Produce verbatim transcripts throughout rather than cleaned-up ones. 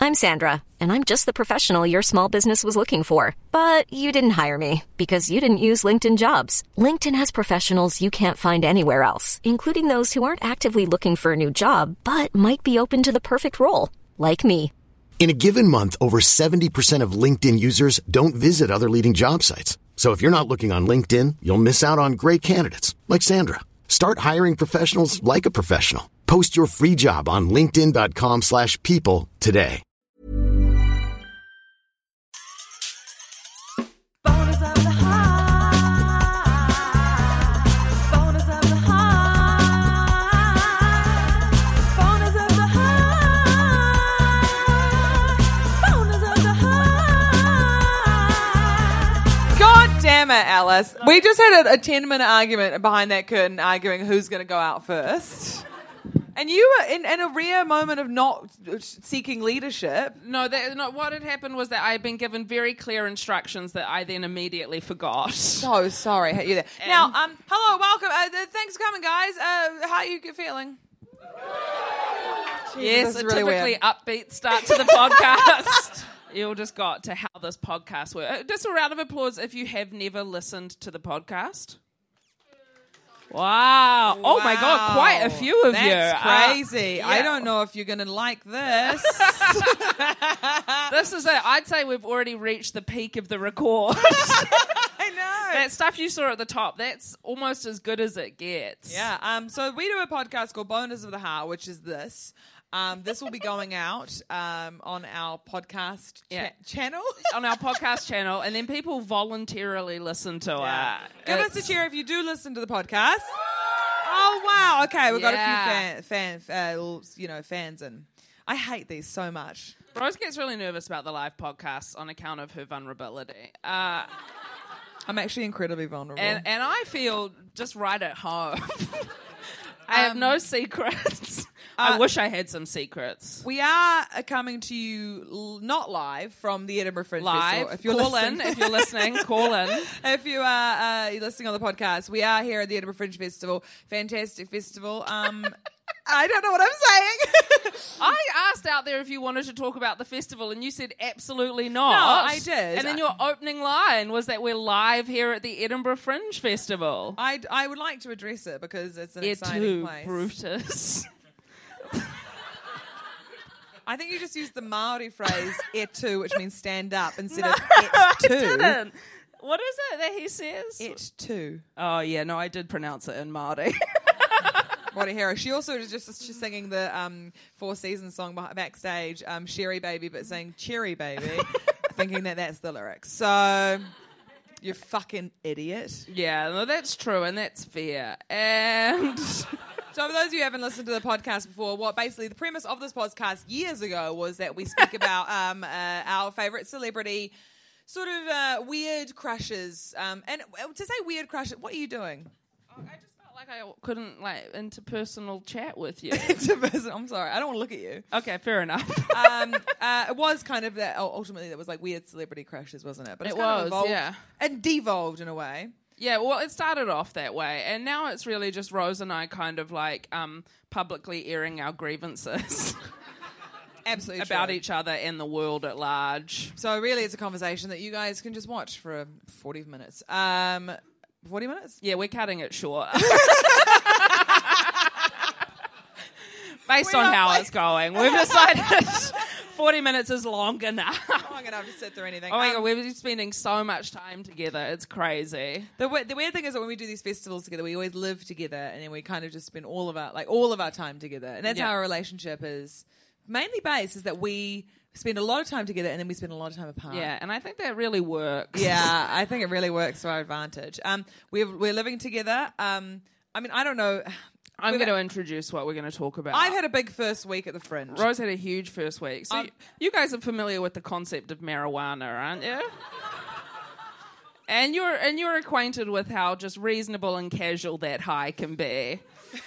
I'm Sandra, and I'm just the professional your small business was looking for. But you didn't hire me because you didn't use LinkedIn Jobs. LinkedIn has professionals you can't find anywhere else, including those who aren't actively looking for a new job, but might be open to the perfect role, like me. In a given month, over seventy percent of LinkedIn users don't visit other leading job sites. So if you're not looking on LinkedIn, you'll miss out on great candidates like Sandra. Start hiring professionals like a professional. Post your free job on linkedin.com slash people today. Damn it, Alice. We just had a, a ten-minute argument behind that curtain arguing who's going to go out first. And you were in, in a rare moment of not seeking leadership. No, that, no, what had happened was that I had been given very clear instructions that I then immediately forgot. So sorry, hit you there. And now, um, hello, welcome. Uh, th- thanks for coming, guys. Uh, how are you feeling? Jesus, yes, a really typically weird. upbeat start to the podcast. You all just got to how this podcast works. Just a round of applause if you have never listened to the podcast. Wow. wow. Oh, my God. Quite a few of That's you. That's crazy. Uh, I yeah. don't know if you're going to like this. This is it. I'd say we've already reached the peak of the record. I know. That stuff you saw at the top, that's almost as good as it gets. Yeah. Um. So we do a podcast called Boners of the Heart, which is this. Um, this will be going out um, on our podcast cha- yeah. channel. On our podcast channel, and then people voluntarily listen to yeah. it. Give it's... us a cheer if you do listen to the podcast. Oh, wow. Okay, we've got yeah. a few fan, fan uh, you know, fans, and I hate these so much. Rose gets really nervous about the live podcasts on account of her vulnerability. Uh, I'm actually incredibly vulnerable. And, and I feel just right at home. I have Um, no secrets. Uh, I wish I had some secrets. We are coming to you l- not live from the Edinburgh Fringe Live. Festival. If you're call listening. in. If you're listening, call in. If you are uh, you're listening on the podcast, we are here at the Edinburgh Fringe Festival. Fantastic festival. Um, I don't know what I'm saying. I asked out there if you wanted to talk about the festival, and you said absolutely not. No, I did. And then your opening line was that we're live here at the Edinburgh Fringe Festival. I, I would like to address it because it's an Et exciting tu, place. Brutus. I think you just used the Maori phrase "et tu," which means stand up, instead No, of "et tu." I didn't. What is it that he says? Et tu. Oh, yeah, no, I did pronounce it in Māori. What a hero. She also was just just singing the um, Four Seasons song beh- backstage, um, Sherry Baby, but saying Cherry Baby, thinking that that's the lyrics. So, you fucking idiot. Yeah, no, that's true, and that's fair. And... So for those of you who haven't listened to the podcast before, what basically the premise of this podcast years ago was that we speak about um, uh, our favourite celebrity sort of uh, weird crushes. Um, and to say weird crushes, what are you doing? Oh, I just felt like I couldn't, like, interpersonal chat with you. Interpersonal, I'm sorry, I don't want to look at you. Okay, fair enough. um, uh, it was kind of that, ultimately that was like weird celebrity crushes, wasn't it? But It it's kind was, of evolved yeah. and devolved in a way. Yeah, well, it started off that way, and now it's really just Rose and I kind of like um, publicly airing our grievances Absolutely about true. each other and the world at large. So really it's a conversation that you guys can just watch for uh, forty minutes. Um, forty minutes? Yeah, we're cutting it short. Based We're on not how like- it's going, we've decided forty minutes is long enough. I'm going to have to sit through anything. Oh my Um, God, we've been spending so much time together. It's crazy. The, we- the weird thing is that when we do these festivals together, we always live together, and then we kind of just spend all of our like all of our time together, and that's Yeah. how our relationship is mainly based. Is that we spend a lot of time together, and then we spend a lot of time apart. Yeah, and I think that really works. yeah, I think it really works to our advantage. Um, we're we're living together. Um, I mean, I don't know. I'm We've- going to introduce what we're going to talk about. I've had a big first week at the Fringe. Rose had a huge first week. So Um, you, you guys are familiar with the concept of marijuana, aren't you? and you're and you're acquainted with how just reasonable and casual that high can be.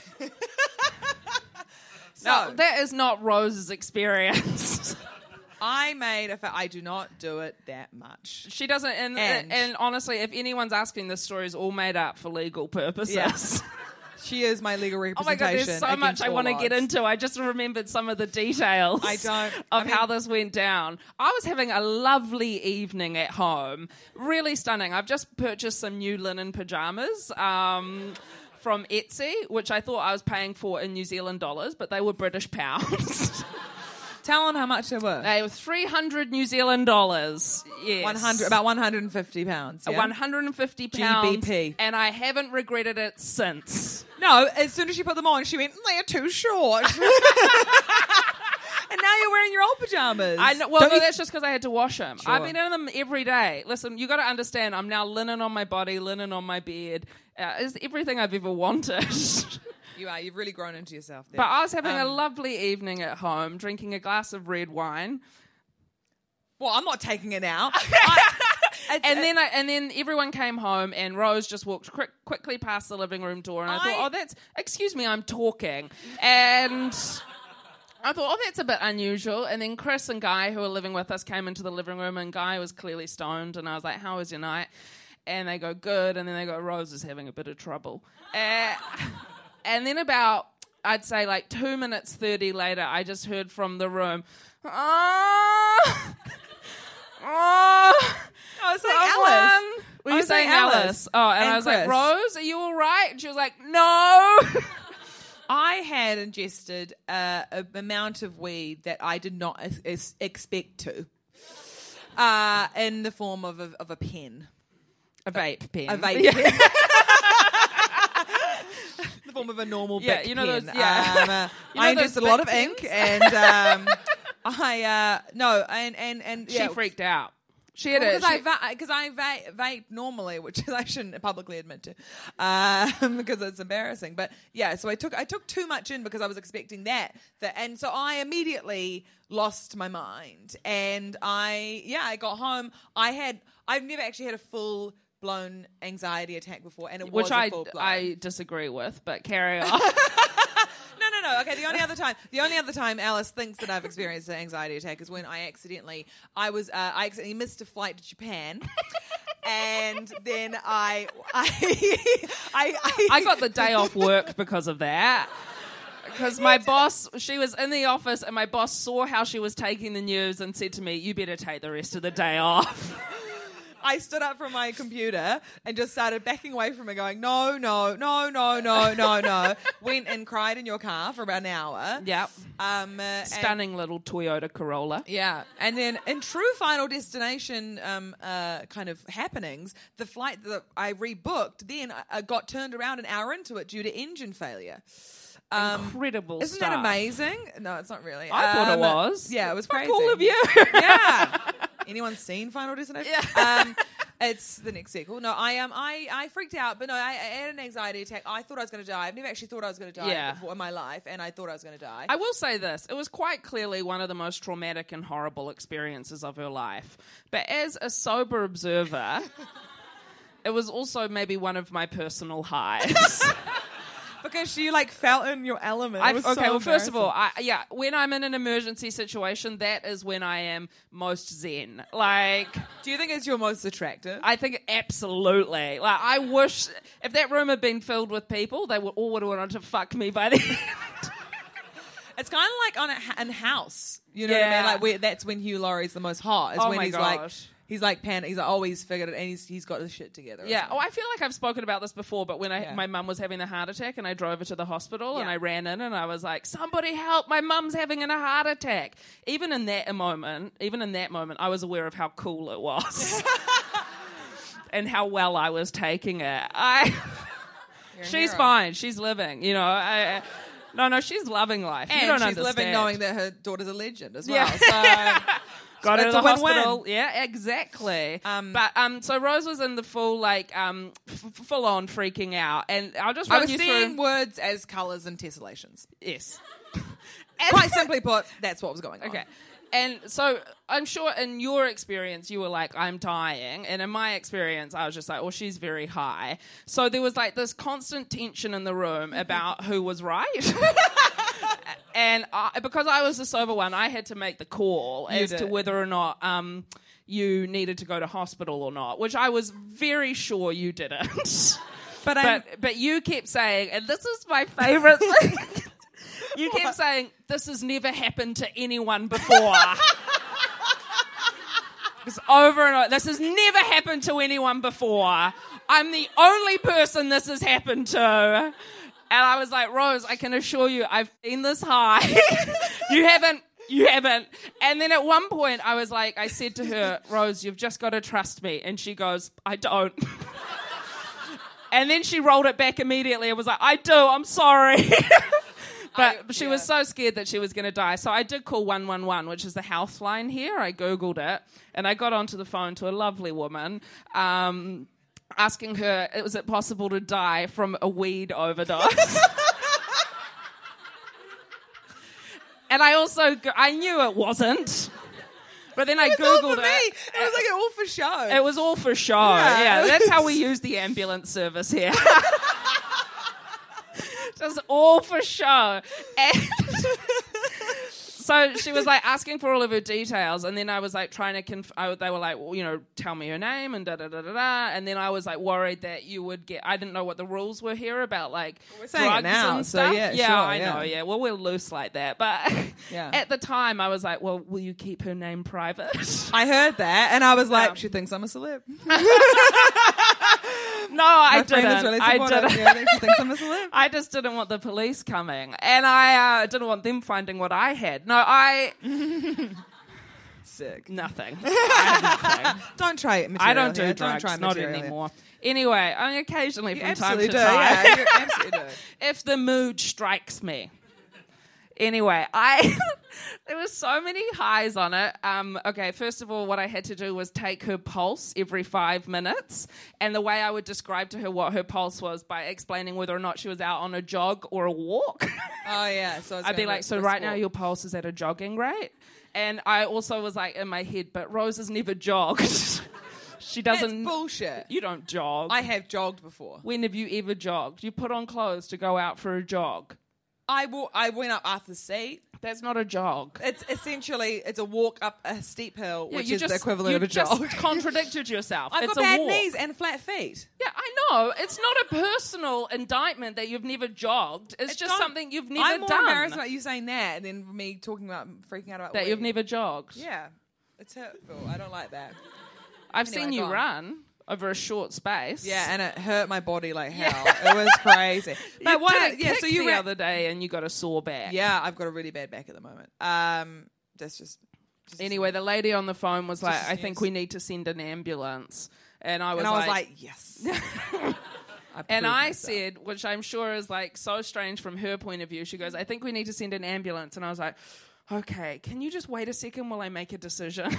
So No, that is not Rose's experience. I made a. Fa- I do not do it that much. She doesn't. And, And- and honestly, if anyone's asking, this story is all made up for legal purposes. Yeah. She is my legal Oh my representation. God, there's so much against I all want to get odds. into. I just remembered some of the details I don't- of I mean- how this went down. I was having a lovely evening at home. Really stunning. I've just purchased some new linen pajamas um, from Etsy, which I thought I was paying for in New Zealand dollars, but they were British pounds. Tell them how much they were. They were three hundred New Zealand dollars. Yes. one hundred, about one hundred fifty pounds. Yeah? one hundred fifty pounds. G B P. And I haven't regretted it since. No, as soon as she put them on, she went, they're too short. And now you're wearing your old pajamas. I know, well, Don't no, you- that's just because I had to wash them. Sure. I've been in them every day. Listen, you got to understand, I'm now linen on my body, linen on my bed. Uh, it's everything I've ever wanted. You are. You've really grown into yourself there. But I was having a Um, lovely evening at home, drinking a glass of red wine. Well, I'm not taking it now. I, it's- And then I, and then everyone came home, and Rose just walked quick, quickly past the living room door, and I, I- thought, oh, that's, excuse me, I'm talking. And I thought, oh, that's a bit unusual. And then Chris and Guy, who were living with us, came into the living room, and Guy was clearly stoned, and I was like, how was your night? And they go, good. And then they go, Rose is having a bit of trouble. Uh, and then about, I'd say like two minutes thirty later, I just heard from the room, oh, oh, I was like, someone." Alice. Were I you was saying like, Alice? Alice. Oh, and, And I was like, Chris. Rose, are you all right? And she was like, no. I had ingested uh, an amount of weed that I did not ex- ex- expect to, uh, in the form of a, of a pen. A vape pen. A vape Yeah. pen. The form of a normal Yeah, Bic you know pen. those- yeah. Um, uh, You know I those ingested a lot Bic of ink, pens? and um, I uh, no, and and and She yeah. freaked out. She had a... Because I, she- va- cause I va- vape normally, which is I shouldn't publicly admit to, um, because it's embarrassing. But yeah, so I took I took too much in because I was expecting that, that, and so I immediately lost my mind. And I yeah, I got home. I had I've never actually had a full blown anxiety attack before, and it which was I, a full blown. I disagree with, but carry on. No, no, no. Okay, the only other time, the only other time Alice thinks that I've experienced an anxiety attack is when I accidentally, I was, uh, I accidentally missed a flight to Japan, and then I, I, I, I, I got the day off work because of that. Because my boss, she was in the office, and my boss saw how she was taking the news and said to me, you better take the rest of the day off. I stood up from my computer and just started backing away from it, going, no, no, no, no, no, no, no. Went and cried in your car for about an hour. Yep. Um, uh, and- Stunning little Toyota Corolla. Yeah, and then in true Final Destination um, uh, kind of happenings, the flight that I rebooked then uh, got turned around an hour into it due to engine failure. Um, Incredible Isn't stuff. that amazing? No, it's not really. I thought it Um, was. Yeah, it was Fuck crazy. all of you. Yeah. Anyone seen Final Destination? Yeah. Um, it's the next sequel. No, I um, I, I freaked out, but no, I, I had an anxiety attack. I thought I was going to die. I've never actually thought I was going to die Yeah. before in my life, and I thought I was going to die. I will say this. It was quite clearly one of the most traumatic and horrible experiences of her life. But as a sober observer, it was also maybe one of my personal highs. Because you like felt in your element. It I, was okay, so well, first of all, embarrassing. I, yeah, when I'm in an emergency situation, that is when I am most zen. Like, Do you think it's your most attractive? I think absolutely. Like, I wish if that room had been filled with people, they would all would have wanted to fuck me by the end. It's kind of like on a, in House. You know what I Yeah. mean? Like where, that's when Hugh Laurie's the most hot. Is Oh when my he's like gosh. he's like pan. He's like, oh, he's figured it, and he's he's got his shit together. or Yeah. something. Oh, I feel like I've spoken about this before, but when I, Yeah. my mum was having a heart attack and I drove her to the hospital and Yeah. I ran in and I was like, somebody help, my mum's having a heart attack. Even in that moment, even in that moment, I was aware of how cool it was. And how well I was taking it. I, You're a she's hero. fine. She's living, you know. I, no, no, she's loving life. And you don't she's understand. living knowing that her daughter's a legend as well. Yeah. So Got her to It's the a win-win. hospital. Yeah, exactly. Um, but um, so Rose was in the full like um, f- full on freaking out, and I'll just I run was you seeing through. words as colours and tessellations. Yes. Quite simply put, that's what was going on. Okay. And so I'm sure in your experience, you were like, I'm dying. And in my experience, I was just like, well, she's very high. So there was like this constant tension in the room about who was right. And I, because I was the sober one, I had to make the call You as to did. whether or not um, you needed to go to hospital or not, which I was very sure you didn't. But, I'm, But but you kept saying, and this is my favourite thing. You kept saying, this has never happened to anyone before. It's over and over. This has never happened to anyone before. I'm the only person this has happened to. And I was like, Rose, I can assure you, I've been this high. You haven't. You haven't. And then at one point, I was like, I said to her, Rose, you've just got to trust me. And she goes, I don't. And then she rolled it back immediately and was like, I do, I'm sorry. But I, she yeah. was so scared that she was going to die. So I did call one one one, which is the health line here. I Googled it. And I got onto the phone to a lovely woman, um, asking her, was it possible to die from a weed overdose? And I also, I knew it wasn't. But then I it Googled all for it. Me. It was like all for show. It was all for show. Yeah, yeah that's how we use the ambulance service here. Just all for show. And so she was like asking for all of her details, and then I was like trying to conf- I, they were like, well, you know, tell me her name and da da da da da. And then I was like worried that you would get. I didn't know what the rules were here about like we're saying drugs it now, and so stuff. yeah, yeah, sure, I yeah. know. Yeah, well, we're loose like that, but yeah. At the time I was like, well, will you keep her name private? I heard that, and I was like, Yeah. she thinks I'm a celeb. No, I My friend didn't. is really I supportive. didn't. Yeah, I think she thinks I'm a celeb. I just didn't want the police coming, and I uh, didn't want them finding what I had. No, I Sick. nothing. I had nothing. Don't try it. I don't do here. drugs, Don't try not material anymore. Anyway, I occasionally You from time absolutely to do. time, Yeah, you absolutely do. if the mood strikes me. Anyway, I there were so many highs on it. Um, okay, first of all, what I had to do was take her pulse every five minutes. And the way I would describe to her what her pulse was by explaining whether or not she was out on a jog or a walk. Oh, yeah. So it's I'd be gonna like, so brisk right now walk. your pulse is at a jogging rate? And I also was like in my head, but Rose has never jogged. She doesn't... That's bullshit. You don't jog. I have jogged before. When have you ever jogged? You put on clothes to go out for a jog. I, wa- I went up Arthur's Seat. That's not a jog. It's essentially, it's a walk up a steep hill, Yeah, which you is just, the equivalent you of a just jog. contradicted yourself. I've it's got a bad walk. knees and flat feet. Yeah, I know. It's not a personal indictment that you've never jogged. It's, It's just not- something you've never I'm more done. embarrassed about you saying that than me talking about freaking out about that weed. you've never jogged. Yeah, it's hurtful. I don't like that. I've Anyway, seen you go on. run over a short space. Yeah, and it hurt my body like hell. It was crazy. But But what? did I- a yeah, kick so you the ran- other day and you got a sore back. Yeah, I've got a really bad back at the moment. Um, that's just. just Anyway, the lady on the phone was like, Just "I think news. we need to send an ambulance," and I was and I was like, like, yes. I and proved I myself. said, which I'm sure is like so strange from her point of view. She goes, "I think we need to send an ambulance," and I was like, "Okay, can you just wait a second while I make a decision?"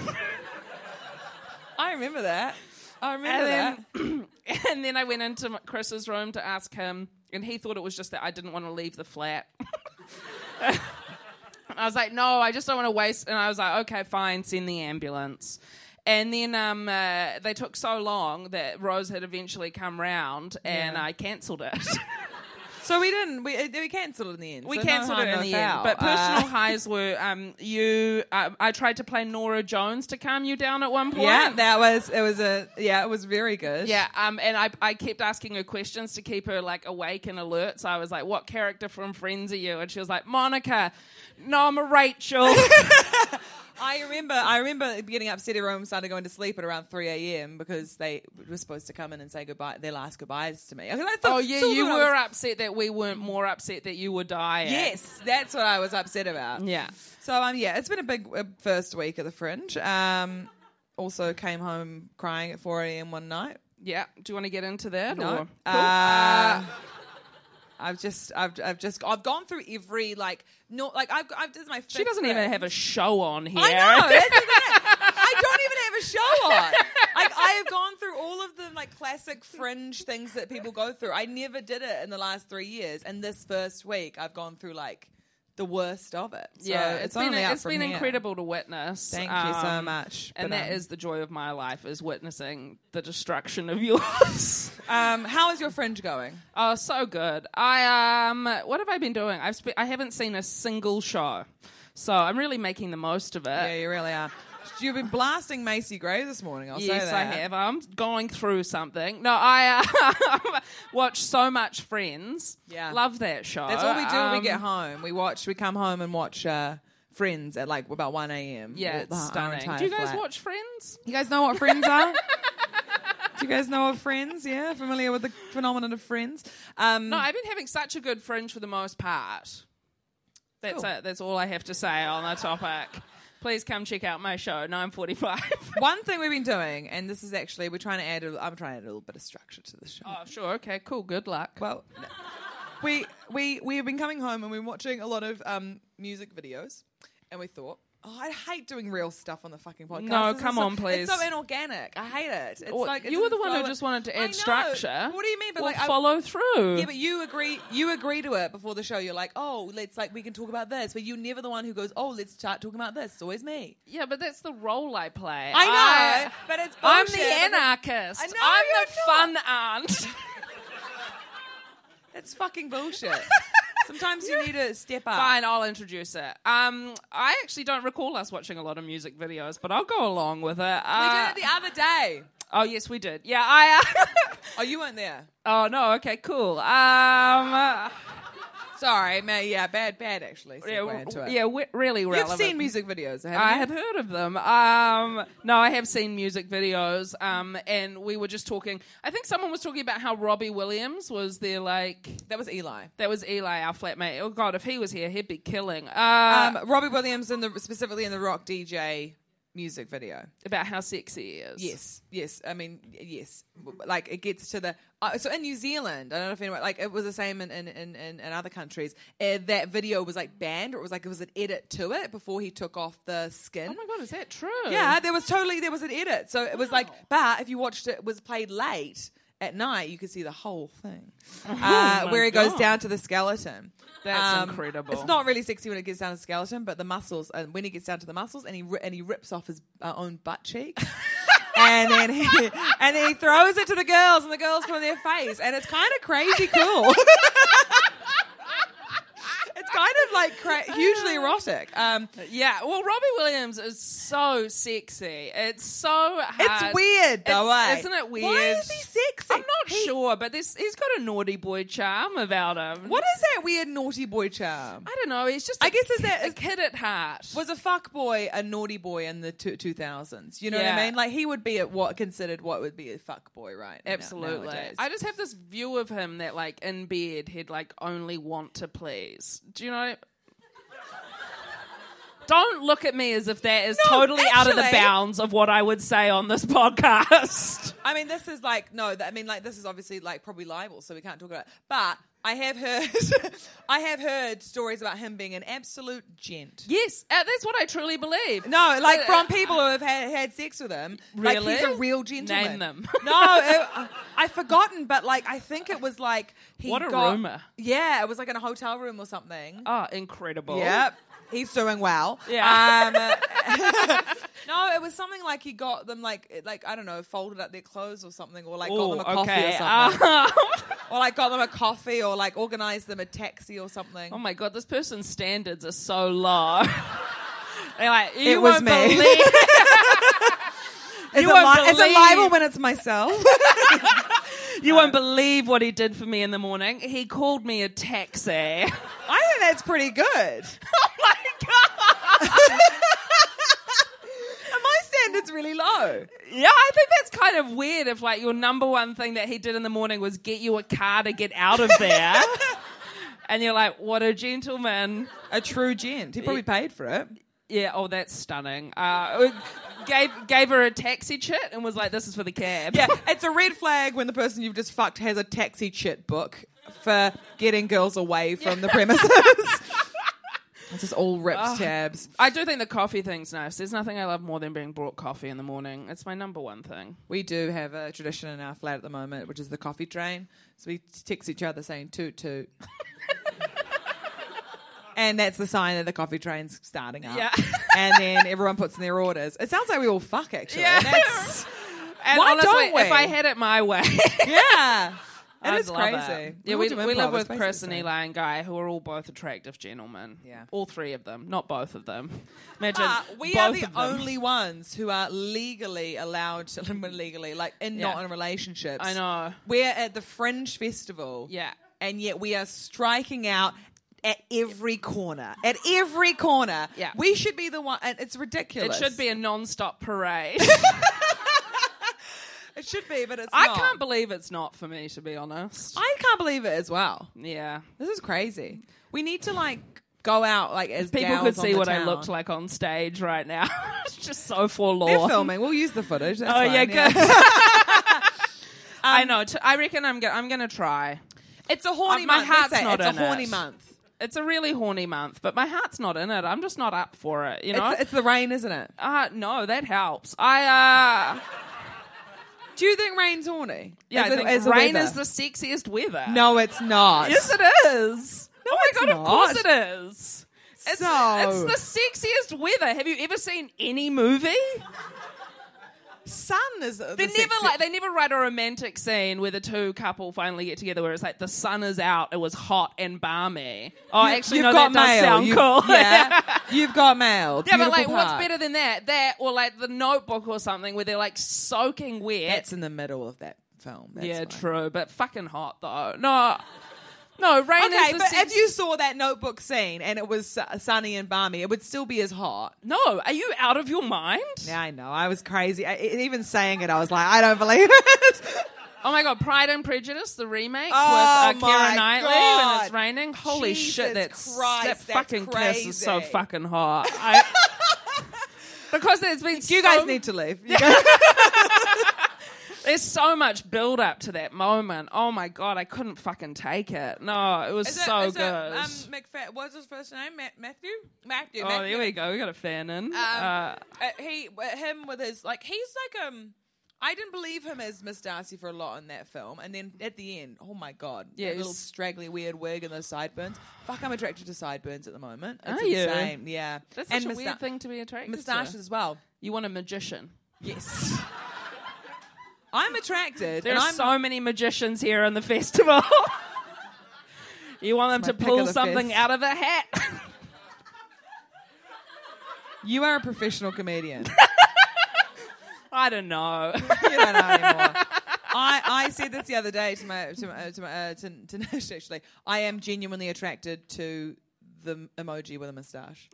I remember that. I remember And that. then, and then I went into m- Chris's room to ask him, and he thought it was just that I didn't want to leave the flat. And I was like, no, I just don't want to waste. And I was like, okay, fine, send the ambulance. And then um, uh, they took so long that Rose had eventually come round, and Yeah. I cancelled it. So we didn't. We we cancelled it in the end. We so no cancelled harm, it in no the foul. end. But personal Uh, highs were um, you. Uh, I tried to play Nora Jones to calm you down at one point. yeah, that was. It was a. Yeah, it was very good. Yeah, um, and I, I kept asking her questions to keep her like awake and alert. So I was like, "What character from Friends are you?" And she was like, "Monica." No, I'm a Rachel. I remember. I remember getting upset. Everyone started going to sleep at around three a.m. because they were supposed to come in and say goodbye, their last goodbyes to me. I thought, Oh yeah, still you thought I were was- upset that we weren't more upset that you were dying. Yes, that's what I was upset about. Yeah. So um, yeah, it's been a big uh, first week at the Fringe. Um, also came home crying at four a.m. one night. Yeah. Do you want to get into that? No. Or? Cool. Uh, I've just, I've, I've just, I've gone through every like, no, like I've, I've this is my. She fifth doesn't even Fringe. have a show on here. I know. That's the thing. I don't even have a show on. Like I have gone through all of the like classic Fringe things that people go through. I never did it in the last three years, and this first week I've gone through like the worst of it. So Yeah, it's, it's been only up it's from been here. incredible to witness. Thank you so Um, much. And But, that um, is the joy of my life, is witnessing the destruction of yours. Um, how is your Fringe going? Oh, so good. I um, what have I been doing? I've spe- I haven't seen a single show, so I'm really making the most of it. Yeah, you really are. You've been blasting Macy Gray this morning. I'll yes, say that. I have. I'm going through something. No, I uh, watch so much Friends. Yeah. Love that show. That's all we do um, when we get home. We watch. We come home and watch uh, Friends at like about one a.m. Yeah, All- it's the- our stunning. entire Do you guys flat. watch Friends? You guys know what Friends are? Do you guys know of Friends? Yeah, familiar with the phenomenon of Friends? Um, No, I've been having such a good Fringe for the most part. That's Cool. it. That's all I have to say on the topic. Please come check out my show, nine forty-five. One thing we've been doing, and this is actually we're trying to add. A, I'm trying to add a little bit of structure to the show. Oh, sure. Okay, cool. Good luck. Well, we we we have been coming home and we're watching a lot of um, music videos, and we thought, oh, I hate doing real stuff on the fucking podcast. No, This is come so- on, please. It's so inorganic. I hate it. It's Well, like it you were the doesn't one who flow- just wanted to I add know. structure. What do you mean? But Well, like, I- follow through. yeah, but you agree. You agree to it before the show. You're like, oh, let's like we can talk about this. But you're never the one who goes, oh, let's start talking about this. It's always me. Yeah, but that's the role I play. I know, I, but it's I'm bullshit, the but it's- anarchist. I know I'm you're the fun aunt. It's fucking bullshit. Sometimes you need to step up. Fine, I'll introduce it. Um, I actually don't recall us watching a lot of music videos, but I'll go along with it. We Uh, did it the other day. oh, yes, we did. Yeah, I... Uh, Oh, you weren't there. oh, no, okay, cool. Um, uh, Sorry, man. Yeah, bad, bad. Actually, yeah, segue into it. yeah, we- really You've relevant. seen music videos, haven't I you? have heard of them. Um, no, I have seen music videos, um, and we were just talking. I think someone was talking about how Robbie Williams was there, like That was Eli. that was Eli, our flatmate. Oh God, if he was here, he'd be killing. Uh, Um, Robbie Williams, in the specifically in the Rock D J music video. about how sexy he is. Yes, yes. I mean, yes. Like it gets to the. Uh, so in New Zealand, I don't know if anyone like it was the same in in in, in, in other countries. Uh, that video was like banned, or it was like it was an edit to it before he took off the skin. Oh my God, is that true? Yeah, there was totally there was an edit. So it was like, but if you watched it, it was played late at night, you could see the whole thing, uh, my where it goes God. down to the skeleton. That's incredible. It's not really sexy when it gets down to the skeleton, but the muscles, and when he gets down to the muscles, and he ri- and he rips off his uh, own butt cheek. And then he and then he throws it to the girls, and the girls put on their face, and it's kind of crazy cool. It's kind of like cra- hugely erotic. Um, Yeah, well, Robbie Williams is so sexy. It's so hard. it's weird, though, It's- eh? Isn't it weird? Why is he sexy? I'm not He- sure, but this he's got a naughty boy charm about him. What is that weird naughty boy charm? I don't know. He's just. I a guess is ki- that- a is- kid at heart? Was a fuck boy a naughty boy in the two thousands? You know what Yeah. I mean? Like he would be at what considered what would be a fuck boy, right? now- Absolutely. nowadays. I just have this view of him that, like, in bed, he'd like only want to please. Do you know? Don't look at me as if that is No, totally out of the actually- bounds of what I would say on this podcast. I mean, this is like no. That, I mean, like this is obviously like probably libel, so we can't talk about it. But I have heard, I have heard stories about him being an absolute gent. Yes, uh, that's what I truly believe. No, like Uh, from people who have had, had sex with him. Like Really? he's a real gentleman. Name them. No, it, I've forgotten, but like I think it was like he What a got, rumour. Yeah, it was like in a hotel room or something. Oh, incredible. Yep. He's doing well. Yeah. Um, no, it was something like he got them like it- like I don't know, folded up their clothes or something, or like got Ooh, them a coffee okay. or something, Um, or like got them a coffee, or like organized them a taxi or something. oh my God, this person's standards are so low. They're like, you It was won't me. believe. It's, you a won't li- it's a believe- libel when it's myself. You won't believe what he did for me in the morning. He called me a taxi. I think that's pretty good. Oh my God. And my standard's really low. Yeah, I think that's kind of weird if like your number one thing that he did in the morning was get you a car to get out of there. And you're like, what a gentleman. A true gent. He probably paid for it. Yeah, oh, that's stunning. Uh, gave gave her a taxi chit and was like, this is for the cab. Yeah, it's a red flag when the person you've just fucked has a taxi chit book for getting girls away from the premises. It's just all ripped tabs. I do think the coffee thing's nice. There's nothing I love more than being brought coffee in the morning. It's my number one thing. We do have a tradition in our flat at the moment, which is the coffee train. So we text each other saying toot toot. And that's the sign that the coffee train's starting up. Yeah. And then everyone puts in their orders. It sounds like we all fuck, actually. Yeah. And that's- And Why honestly, don't we? if I had it my way, yeah. It I'd is love crazy. It. We Yeah, all we, do we improv, live it's with basically Chris the and same. Eli and Guy, who are all both attractive gentlemen. Yeah. All three of them. Not both of them. Imagine But we both are the of them. only ones who are legally allowed to legally, like, in Yeah. not in relationships. I know. We're at the Fringe Festival. Yeah. And yet we are striking out at every corner. At every corner. Yeah. We should be the one. And it's ridiculous. It should be a non-stop parade. It should be, but it's I not. can't believe it's not for me, to be honest. I can't believe it as well. Yeah. This is crazy. We need to, like, go out, like, as People gals could on see the what I town. looked like on stage right now. It's just so forlorn. They're filming. We'll use the footage. That's Oh, fine, yeah, good. I know. T- I reckon I'm, go- I'm going to try. It's a horny Uh, my month. heart's Let's say not it's in a horny it. month. It's a really horny month, but my heart's not in it. I'm just not up for it, you know? It's, it's the rain, isn't it? uh, no, that helps. I, uh... Do you think rain's horny? Yeah, As I a- think as a rain weather? is the sexiest weather. No, it's not. Yes, it is. No, oh my it's god, of not. course it is. It's, So- it's the sexiest weather. Have you ever seen any movie? Sun is the They never sexy- like they never write a romantic scene where the two couple finally get together where it's like the sun is out, it was hot and balmy. Oh, You- actually, you've no, got that does mail. sound You- cool. Yeah, you've got mail. Yeah, but like, Beautiful what's part. better than that? That or like The Notebook or something where they're like soaking wet. That's in the middle of that film. That's yeah, fine. true, but fucking hot though. No, no, rain Okay, is the but sex- if you saw that Notebook scene and it was su- sunny and balmy, it would still be as hot. no, are you out of your mind? Yeah, I know. I was crazy. I, even saying it, I was like, I don't believe it. Oh my god, Pride and Prejudice, the remake Oh with uh, my Keira Knightley when God. it's raining. Holy Jesus shit, that's, Christ, that that's fucking kiss is so crazy. fucking hot. I, because there's been You so, guys need to leave. You guys- there's so much build up to that moment. Oh my god, I couldn't fucking take it. No, it was Is it- so is it, good. um, McFa- what's his first name? Ma- Matthew? Matthew. oh, Matthew. there we go. We got a fan in. Um, uh, uh, he, him with his, like, he's like, um, I didn't believe him as Miss Darcy for a lot in that film. And then at the end, oh my God. Yeah, that it little was- straggly weird wig and those sideburns. Fuck, I'm attracted to sideburns at the moment. It's Are you? insane. Yeah. that's such and a musta- weird thing to be attracted Moustaches to. as well. You want a magician. Yes. I'm attracted. There and are I'm so many magicians here in the festival. You want them It's to my pick pull of the something fest. out of a hat. You are a professional comedian. I don't know. You don't know anymore. I, I said this the other day to my to my, uh, to, my, uh, to, to Nish, actually. I am genuinely attracted to the emoji with a moustache.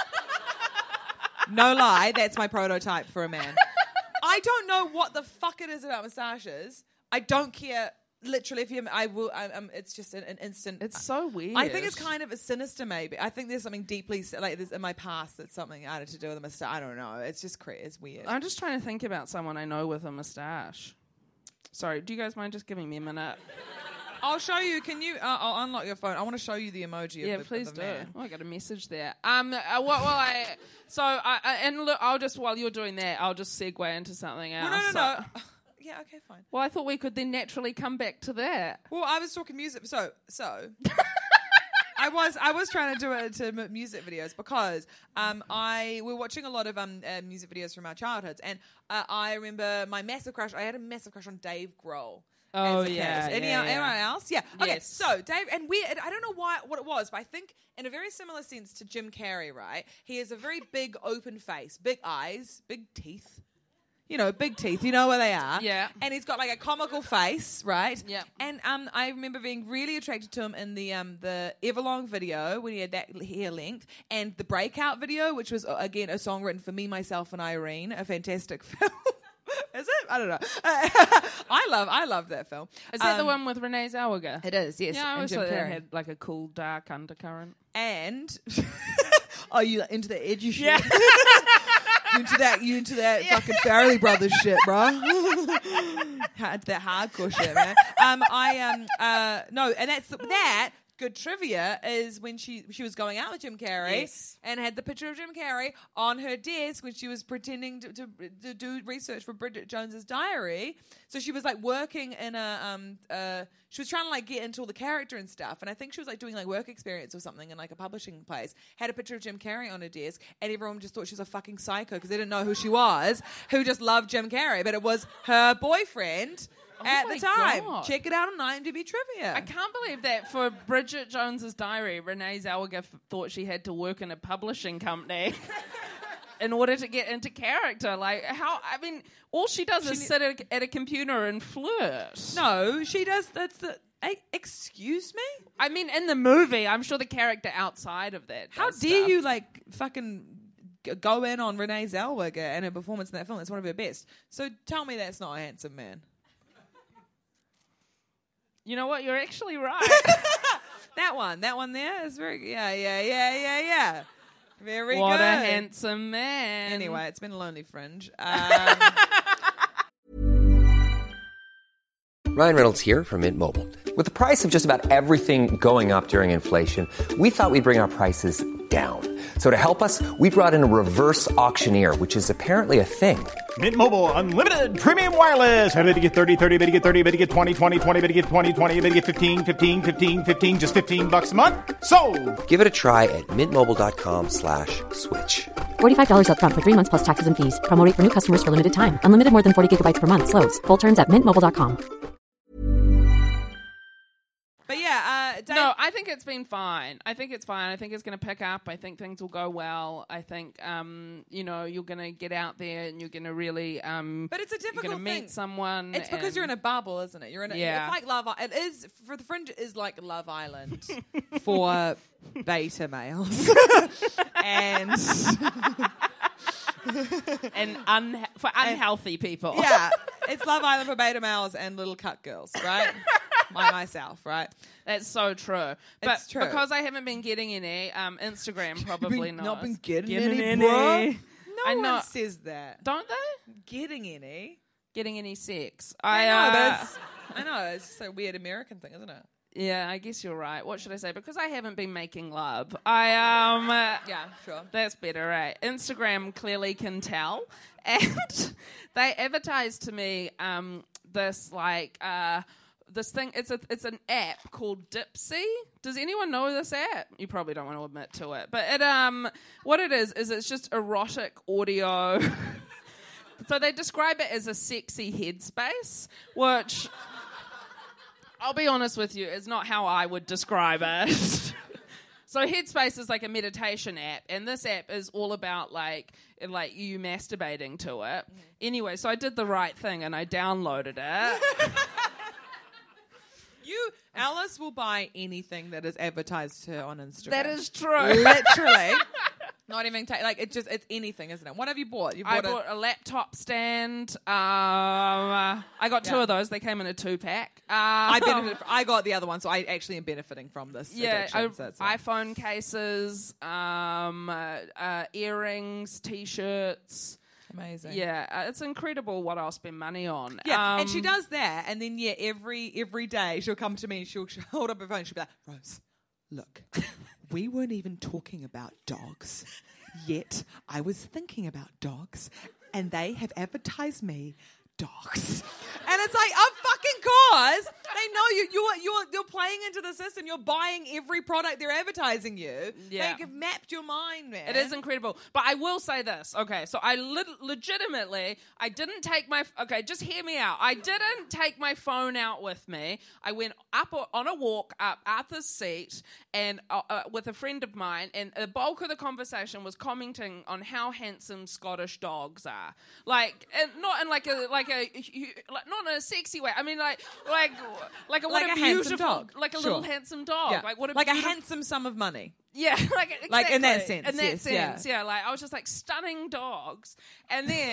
No lie, that's my prototype for a man. I don't know what the fuck it is about moustaches. I don't care. Literally, if you, I will. I, um, it's just an, an instant. It's so weird. I think it's kind of a sinister, maybe. I think there's something deeply like there's, in my past that's something I had to do with a moustache. I don't know. It's just cra- it's weird. I'm just trying to think about someone I know with a moustache. Sorry, do you guys mind just giving me a minute? I'll show you. Can you? Uh, I'll unlock your phone. I want to show you the emoji. Yeah, of the, please of the do. man. Oh, I got a message there. Um, uh, what? Well, I so I, I and look, I'll just while you're doing that, I'll just segue into something else. No, no, no, So- no. Yeah, okay, fine. Well, I thought we could then naturally come back to that. Well, I was talking music, so so. I was I was trying to do it to m- music videos because um I we're watching a lot of um uh, music videos from our childhoods, and uh, I remember my massive crush. I had a massive crush on Dave Grohl. Oh, as a kid. yeah, Any, yeah, yeah. anyone else? Yeah. Okay. Yes. So Dave, and we I don't know why what it was, but I think in a very similar sense to Jim Carrey, right? He has a very big open face, big eyes, big teeth. You know, big teeth. You know where they are. Yeah. And he's got like a comical face, right? Yeah. And um, I remember being really attracted to him in the um the Everlong video when he had that hair length, and the Breakout video, which was uh, again a song written for me, myself, and Irene, a fantastic film. Is it? I don't know. I love I love that film. Is that the Um, one with Renee Zellweger? It is. Yes. Yeah, I and always Jim thought that Carrey. had like a cool dark undercurrent. And are you into the edgy shit? Yeah. You into that? You into that fucking Farrelly Brothers shit, bro? Had that hardcore shit, man. Um, I um uh no, and that's that. Good trivia is when she she was going out with Jim Carrey Yes. and had the picture of Jim Carrey on her desk when she was pretending to, to, to do research for Bridget Jones's Diary. So she was like working in a um uh she was trying to like get into all the character and stuff, and I think she was like doing like work experience or something in like a publishing place. Had a picture of Jim Carrey on her desk, and everyone just thought she was a fucking psycho because they didn't know who she was, who just loved Jim Carrey, but it was her boyfriend. at my the time. God. Check it out on IMDb Trivia. I can't believe that for Bridget Jones's Diary, Renee Zellweger f- thought she had to work in a publishing company in order to get into character. Like, how, I mean, all she does she is ne- sit at a, at a computer and flirt. No, she does, that's the, hey, excuse me? I mean, in the movie, I'm sure the character outside of that How does dare stuff. you, like, fucking g- go in on Renee Zellweger and her performance in that film? It's one of her best. So tell me that's not a handsome man. You know what? You're actually right. That one, that one there is very, yeah, yeah, yeah, yeah, yeah. Very what good. a handsome man. Anyway, it's been a lonely fringe. Um, Ryan Reynolds here from Mint Mobile. With the price of just about everything going up during inflation, we thought we'd bring our prices down. So to help us, we brought in a reverse auctioneer, which is apparently a thing. Mint Mobile Unlimited Premium Wireless. How to get thirty, thirty, bit to get thirty, bit to get twenty, twenty, twenty, bit to get twenty, twenty, bit to get fifteen, fifteen, fifteen, fifteen, just fifteen bucks a month? Sold! Give it a try at mintmobile.com slash switch. forty-five dollars up front for three months plus taxes and fees. Promo rate for new customers for limited time. Unlimited more than forty gigabytes per month. Slows full terms at mint mobile dot com. but yeah, uh, Dave, No, I think it's been fine. I think it's fine. I think it's going to pick up. I think things will go well. I think, um, you know, you're going to get out there and you're going to really, um, but it's a you're difficult going to meet thing. someone. It's because and- you're in a bubble, isn't it? You're in a, Yeah. It's like Love Island. It is, for the fringe, it is like Love Island for beta males. and and un- for unhealthy people. yeah, it's Love Island for beta males and little cut girls, right? By myself, right? That's so true. But It's true. because I haven't been getting any, um, Instagram probably Been- knows. not been getting, Getting any, bro. No I one know. says that. Don't they? Getting any? Getting any sex? I, I, know, uh, but it's, I know, it's just a weird American thing, isn't it? yeah, I guess you're right. What should I say? Because I haven't been making love. I um. Uh, Yeah, sure. That's better, right? Instagram clearly can tell. And they advertised to me um, this, like, uh, this thing. It's a it's an app called Dipsy. Does anyone know this app? You probably don't want to admit to it. But it um, what it is, is it's just erotic audio. So they describe it as a sexy headspace, which... I'll be honest with you, it's not how I would describe it. So Headspace is like a meditation app, and this app is all about like like you masturbating to it. Mm. Anyway, so I did the right thing and I downloaded it. You, Alice will buy anything that is advertised to her on Instagram. That is true. Literally. Not even, ta- like, it's just, it's anything, isn't it? What have you bought? You I bought, bought a laptop stand. Um, uh, I got two Yeah. of those. They came in a two-pack. Um, I benefited. I got the other one, so I actually am benefiting from this. Yeah, addiction, I- so it's like- iPhone cases, um, uh, uh, earrings, T-shirts. amazing. Yeah, uh, it's incredible what I'll spend money on. Yeah, Um, and she does that, and then yeah, every every day she'll come to me and she'll, she'll hold up her phone. And she'll be like, "Rose, look, we weren't even talking about dogs yet. I was thinking about dogs, and they have advertised me dogs." And it's like, of fucking course, they know you. You're you're you're playing into the system. You're buying every product they're advertising you. Yeah. They've mapped your mind, man. It is incredible. But I will say this. Okay, so I lit- legitimately, I didn't take my... Okay, just hear me out. I didn't take my phone out with me. I went up o- on a walk up Arthur's Seat and uh, uh, with a friend of mine, and the bulk of the conversation was commenting on how handsome Scottish dogs are. Like, and not in like a... like a like, not in a sexy way. I mean, like... like like a, what Like a a handsome beautiful... dog. Like a Sure. little handsome dog. Yeah. Like, what a like a beautiful- handsome sum of money. Yeah, like exactly. Like, in that sense, In that yes, yeah. sense, yeah. Like I was just like stunning dogs, and then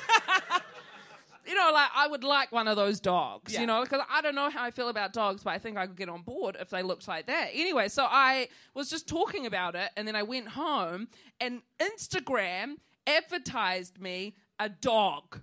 you know, like I would like one of those dogs, Yeah. you know, because I don't know how I feel about dogs, but I think I could get on board if they looked like that. Anyway, so I was just talking about it, and then I went home, and Instagram advertised me a dog.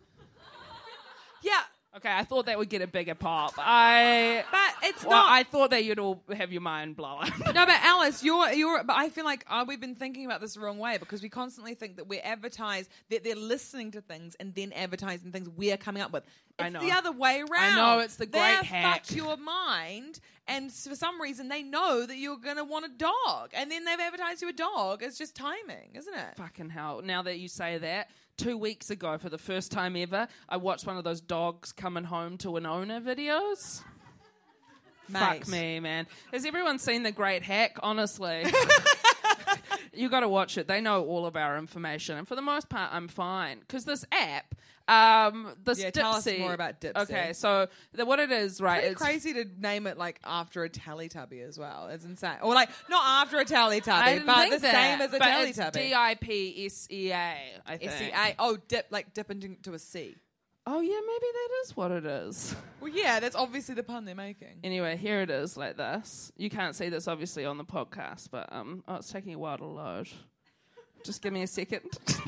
Yeah. Okay, I thought that would get a bigger pop. I, But it's well, not. I thought that you'd all have your mind blown. No, but Alice, you're you're. But I feel like oh, we've been thinking about this the wrong way because we constantly think that we're advertised that they're listening to things and then advertising things we're coming up with. It's I know. the other way around. know, it's the great They've hack. fucked your mind, and for some reason they know that you're gonna want a dog, and then they've advertised you a dog. It's just timing, isn't it? Fucking hell. Now that you say that, two weeks ago, for the first time ever, I watched one of those dogs coming home to an owner videos. Mate. Fuck me, man. Has everyone seen The Great Hack? Honestly. You got to watch it. They know all of our information. And for the most part, I'm fine. Because this app, um, this Yeah, Dipsy. tell us more about Dipsy. Okay, so the, what it is, right? Pretty it's crazy to name it like after a Teletubby as well. It's insane. Or like not after a I Teletubby, didn't but think the that, same as a but it's Teletubby. D I P S E A, I think. S E A. Oh, dip like dip into to a C. Oh, yeah, maybe that is what it is. Well, yeah, that's obviously the pun they're making. Anyway, here it is like this. You can't see this, obviously, on the podcast, but um, oh, it's taking a while to load. Just give me a second.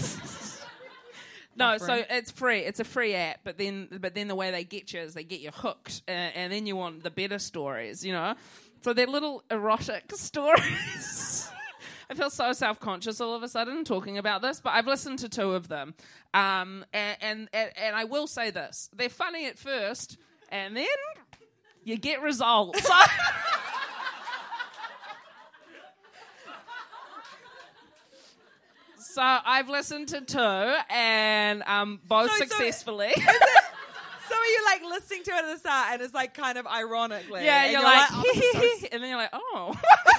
No, so it's free. It's a free app, but then but then the way they get you is they get you hooked, uh, and then you want the better stories, you know? So they're little erotic stories. I feel so self-conscious all of a sudden talking about this, but I've listened to two of them. Um, and, and, and, and I will say this. They're funny at first, and then you get results. So I've listened to two, and um, both So- so- successfully. Is it? So are you like listening to it at the start, and it's like kind of ironically? Yeah, and you're, like, oh, this is so and then you're like, oh.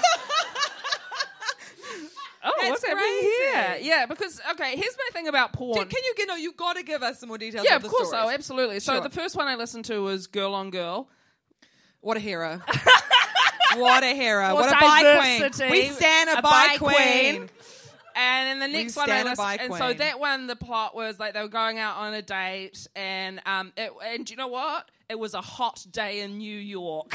Oh, That's what's happening here? crazy. Yeah, because, okay, here's my thing about porn. Can you get? No, you've got to give us some more details. yeah, of of the course, stories. oh, absolutely. So Sure. the first one I listened to was Girl on Girl. What a hero! What a hero! For What a bi diversity, queen! We stand a, a bi bi queen. queen. And then the next one I stand a listened, bi and so queen. that one, the plot was like they were going out on a date, and um, it, and do you know what? It was a hot day in New York.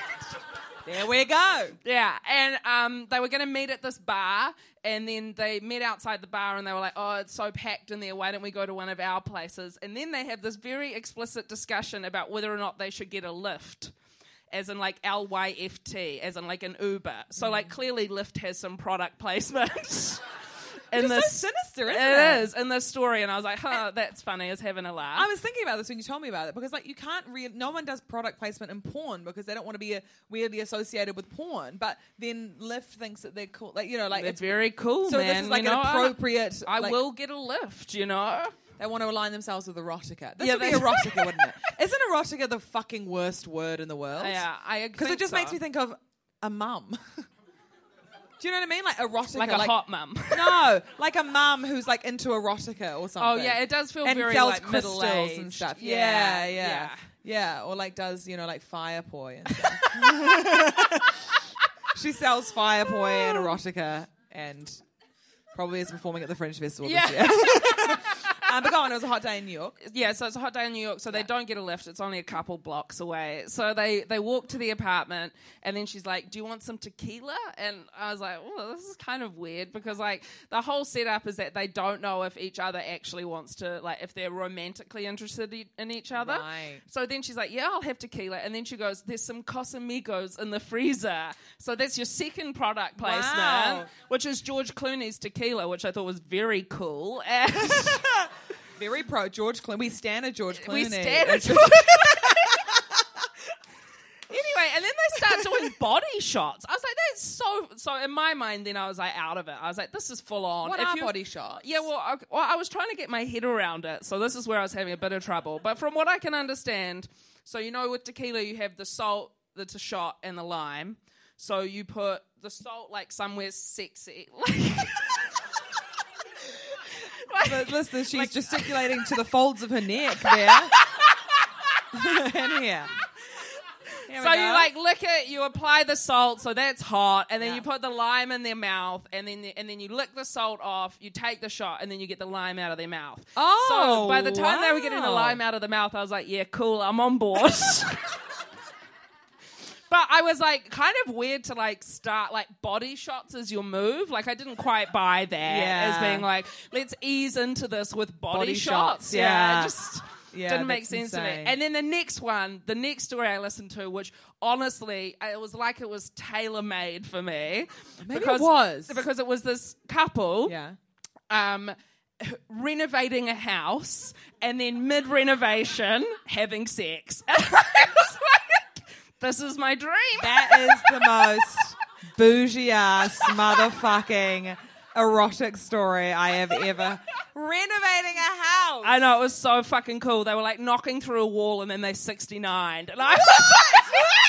There we go. Yeah, and um, they were going to meet at this bar, and then they met outside the bar, and they were like, oh, it's so packed in there, why don't we go to one of our places? And then they have this very explicit discussion about whether or not they should get a lift, as in like L Y F T, as in like an Uber. So like clearly Lyft has some product placement. In It's this, so sinister, isn't it it? is, in this story, and I was like, huh, that's funny, as having a laugh. I was thinking about this when you told me about it because, like, you can't re- no one does product placement in porn because they don't want to be uh weirdly associated with porn. But then Lyft thinks that they're cool, like you know, like They're it's very cool, So man. this is like you know, an appropriate. I, I like, will get a lift, you know. They want to align themselves with erotica. This Yeah, would be they- erotica, wouldn't it? Isn't erotica the fucking worst word in the world? Yeah, I because think it just so. makes me think of a mum. Do you know what I mean? Like erotica, like a hot mum. No, like a mum who's like into erotica or something. Oh yeah, it does feel and very sells like crystals middle-aged and stuff. Yeah, Yeah, yeah, yeah. yeah, Or like does you know like fire poi and stuff. She sells fire poi and erotica, and probably is performing at the Fringe Festival Yeah. this year. um, but go on, it was a hot day in New York. Yeah, so it's a hot day in New York, so they don't get a lift. It's only a couple blocks away. So they, they walk to the apartment, and then she's like, do you want some tequila? And I was like, oh, this is kind of weird, because, like, the whole setup is that they don't know if each other actually wants to, like, if they're romantically interested i- in each other. Right. So then she's like, yeah, I'll have tequila. And then she goes, there's some Casamigos in the freezer. So that's your second product placement, Wow. which is George Clooney's tequila, which I thought was very cool. And Very pro George Clooney. We stand a George Clooney. we stand It's- it. Anyway, and then they start doing body shots. I was like, that's so... So in my mind, then I was like out of it. I was like, this is full on. What If are you- body shots? Yeah, well I, well, I was trying to get my head around it. So this is where I was having a bit of trouble. But from what I can understand, so you know with tequila, you have the salt that's a shot and the lime. So you put the salt like somewhere sexy. Like, But listen, she's gesticulating to the folds of her neck there. And here. Here so we you go. like lick it, you apply the salt, so that's hot, and then Yeah. you put the lime in their mouth, and then and then you lick the salt off, you take the shot, and then you get the lime out of their mouth. Oh, so by the time they were getting the wow. lime out of the mouth, I was like, yeah, cool, I'm on board. But I was like, kind of weird to like start like body shots as your move. Like I didn't quite buy that Yeah. as being like, let's ease into this with body, Body shots. shots, Yeah, yeah. just Yeah, didn't make that's sense to insane. me. And then the next one, the next story I listened to, which honestly, it was like it was tailor made for me. Maybe because, it was. because it was this couple. Yeah. Um, renovating a house and then mid renovation having sex. And I was like, this is my dream. That is the most bougie ass motherfucking erotic story I have ever. Renovating a house. I know, it was so fucking cool. They were like knocking through a wall and then they sixty-nined. And I was like,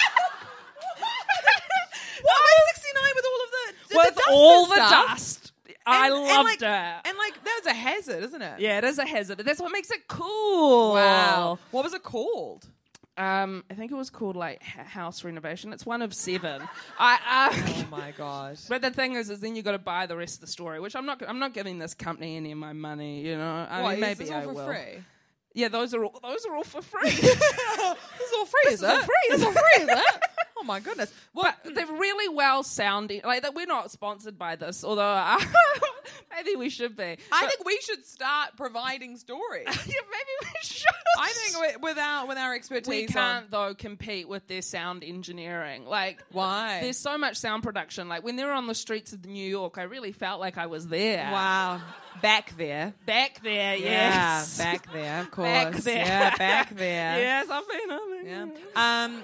what? Why sixty-nine with all of the, the with dust all and the stuff? dust. I And- loved and like, it. And like, that was a hazard, isn't it? Yeah, it is a hazard. That's what makes it cool. Wow. What was it called? Um, I think it was called like h- house renovation. It's one of seven. I. Uh, Oh my god. But the thing is, is then you got to buy the rest of the story, which I'm not. I'm not giving this company any of my money. You know, I What, mean, is maybe this all I for will. free? Yeah, those are all. Those are all for free. This is all free, This is is all it? free, This is all free, is it? Oh my goodness. But they're really well sounding. Like that, we're not sponsored by this, although uh, maybe we should be. I But- think we should start providing stories. yeah, maybe we should. I think with- with our with our expertise, we on- can't though compete with their sound engineering. Like Why? There's so much sound production. Like when they were on the streets of New York, I really felt like I was there. Wow, back there. Back there, yes. Yeah, back there, of course. Back there. Yeah, back there. Yes, I've been on Yeah. there. Um,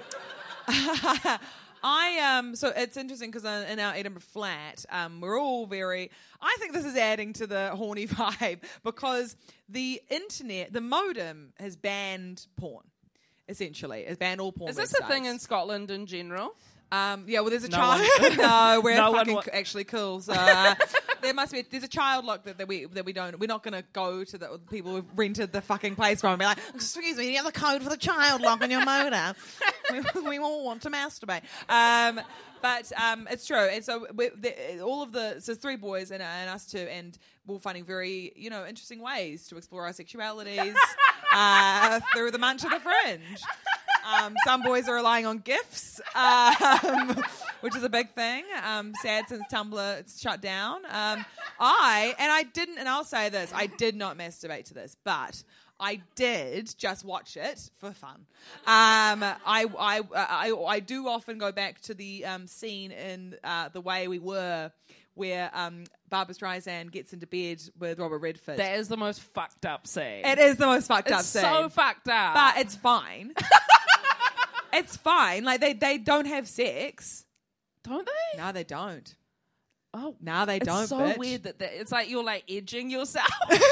I um. So it's interesting because in our Edinburgh flat, um, we're all very. I think this is adding to the horny vibe because the internet, the modem, has banned porn. Essentially, it's banned all porn. Is this a thing websites. in Scotland in general? Um, yeah, well, there's a No child. one- no, we're No one fucking wa- c- actually cool. So uh, there must be. There's a child lock that, that we that we don't. We're not going to go to the people who've rented the fucking place from and be like, excuse me, do you have the code for the child lock on your modem? we, we all want to masturbate. Um, but um, it's true, and so we, the, all of the so three boys and, and us two, and we're finding very you know interesting ways to explore our sexualities uh, through the Munch of the Fringe. Um, some boys are relying on GIFs, um, which is a big thing. Um, sad since Tumblr it's shut down. Um, I, and I didn't, and I'll say this, I did not masturbate to this, but I did just watch it for fun. Um, I, I, I, I do often go back to the um, scene in uh, The Way We Were, where um, Barbra Streisand gets into bed with Robert Redford. That is the most fucked up scene. It is the most fucked up It's scene. so fucked up. But it's fine. It's fine. Like they, they don't have sex. Don't they? No, they don't. Oh, No, they it's don't. so bitch. weird that they, it's like you're like edging yourself.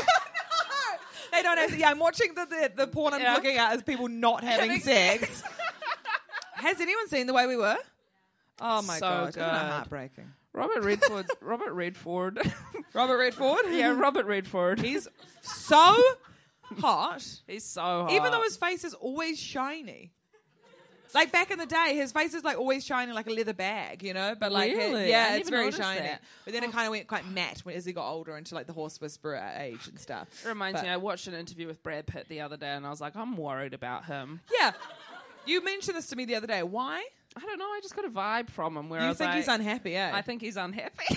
They don't have. Yeah, I'm watching the the, the porn I'm Yeah. looking at as people not having Having sex. Has anyone seen The Way We Were? Oh my So god, isn't it good. heartbreaking? Robert Redford. Robert Redford. Robert Redford. yeah, Robert Redford. He's so hot. He's so hot. Even though his face is always shiny. Like back in the day, his face is like always shiny, like a leather bag, you know. But like, Really? yeah, I it's never very noticed shiny. that. But then it kind of went quite matte when, as he got older into like the horse whisperer age and stuff. It reminds But- me, I watched an interview with Brad Pitt the other day and I was like, I'm worried about him. Yeah, you mentioned this to me the other day. Why? I don't know, I just got a vibe from him where I You was think like, he's unhappy? Eh? I think he's unhappy.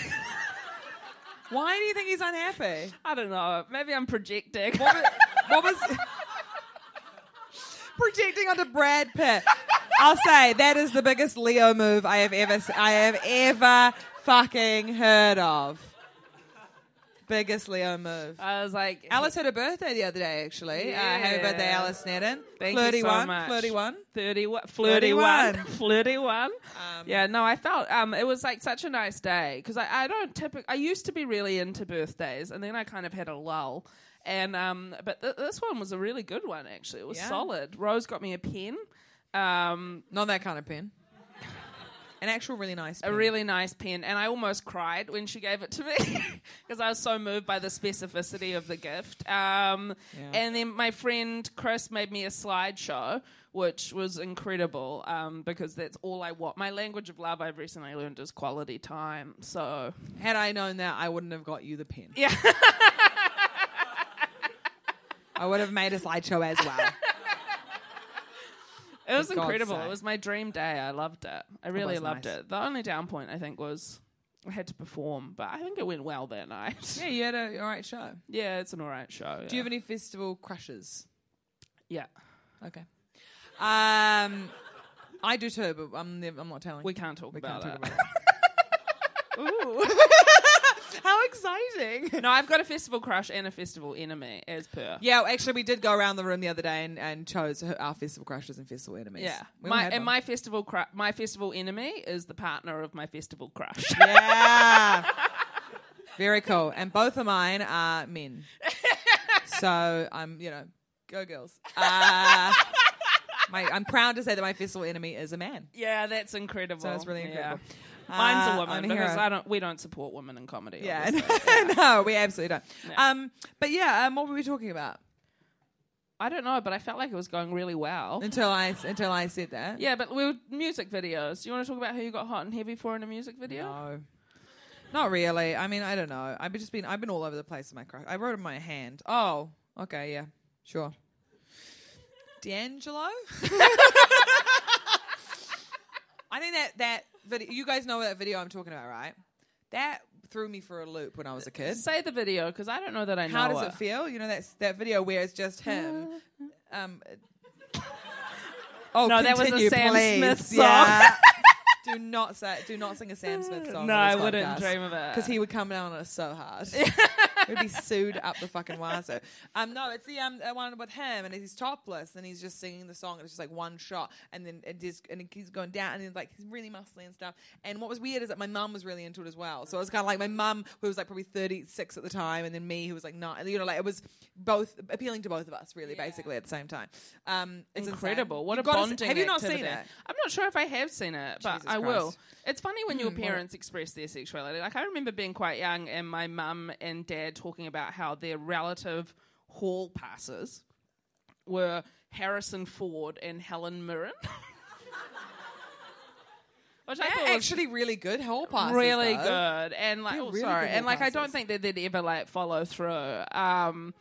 Why do you think he's unhappy? I don't know. Maybe I'm projecting. What was, what was projecting onto Brad Pitt? I'll say that is the biggest Leo move I have ever I have ever fucking heard of. Biggest Leo move. I was like, Alice had a birthday the other day, actually. Yeah. Uh, happy birthday, Alice Snedden. Thank flirty you so one, much. flirty one. thirty one, flirty one, thirty-one. flirty one. Um, Yeah, no, I felt um, it was like such a nice day because I, I don't typically. I used to be really into birthdays, and then I kind of had a lull. And um, but th- this one was a really good one. Actually, it was Yeah. solid. Rose got me a pen. Um, Not that kind of pen. An actual really nice pen. a really nice pen, and I almost cried when she gave it to me because I was so moved by the specificity of the gift. Um, Yeah. And then my friend Chris made me a slideshow, which was incredible um, because that's all I want. My language of love I've recently learned is quality time. So Had I known that, I wouldn't have got you the pen. yeah, I would have made a slideshow as well. it was For God's incredible. sake. It was my dream day. I loved it. I really was loved nice. it. The only down point I think was I had to perform, but I think it went well that night. Yeah, you had a all right show. Yeah, it's an alright show. Do you have any festival crushes? Yeah, Okay. Um, I do too, but I'm nev- I'm not telling. we can't talk We about can't that. talk about it. Ooh. How exciting. No, I've got a festival crush and a festival enemy, as per. Yeah, actually, we did go around the room the other day and, and chose her- our festival crushes and festival enemies. Yeah. We all My, had and one. my festival cru- my festival enemy is the partner of my festival crush. Yeah. Very cool. And both of mine are men. So I'm, you know, go girls. Uh, my, I'm proud to say that my festival enemy is a man. Yeah, that's incredible. So it's really incredible. Yeah. Mine's a Uh, woman I'm a because hero. I don't. We don't support women in comedy. Yeah, obviously. no, we absolutely don't. Yeah. Um, but yeah, um, what were we talking about I don't know, but I felt like it was going really well. until I until I said that? Yeah, but we were music videos. Do you want to talk about who you got hot and heavy for in a music video? No, not really. I mean, I don't know. I've just been I've been all over the place in my crush. I wrote in my hand. Oh, okay, yeah, sure. D'Angelo. I think that that video. You guys know that video I'm talking about, right? That threw me for a loop when I was a kid. Say the video because I don't know that I know How does it. it feel? You know that's that video where it's just him. Um, oh, No, that was a continue, Sam please. Smith song. Yeah. do not say, do not sing a Sam Smith song. No, I wouldn't dream of it. because he would come down on us so hard. We'd be sued up the fucking wazoo. Um, no, it's the um uh, one with him, and he's topless, and he's just singing the song. And it's just like one shot, and then it just and he's going down, and he's like he's really muscly and stuff. And what was weird is that my mum was really into it as well. So it was kind of like my mum, who was like probably thirty-six at the time, and then me, who was like nine. You know, like it was both appealing to both of us, really, basically at the same time. Um, it's Incredible. insane. What You've a gotta s- bonding Have you not activity. seen it? I'm not sure if I have seen it, but Jesus I will. Christ. It's funny when your Hmm, what- parents express their sexuality. Like, I remember being quite young and my mum and dad talking about how their relative hall passes were Harrison Ford and Helen Mirren. Which I They're thought was actually really good hall passes. really though. good. And like, They're oh, really sorry. good And like, I hall don't passes. think that they'd ever like follow through. Um,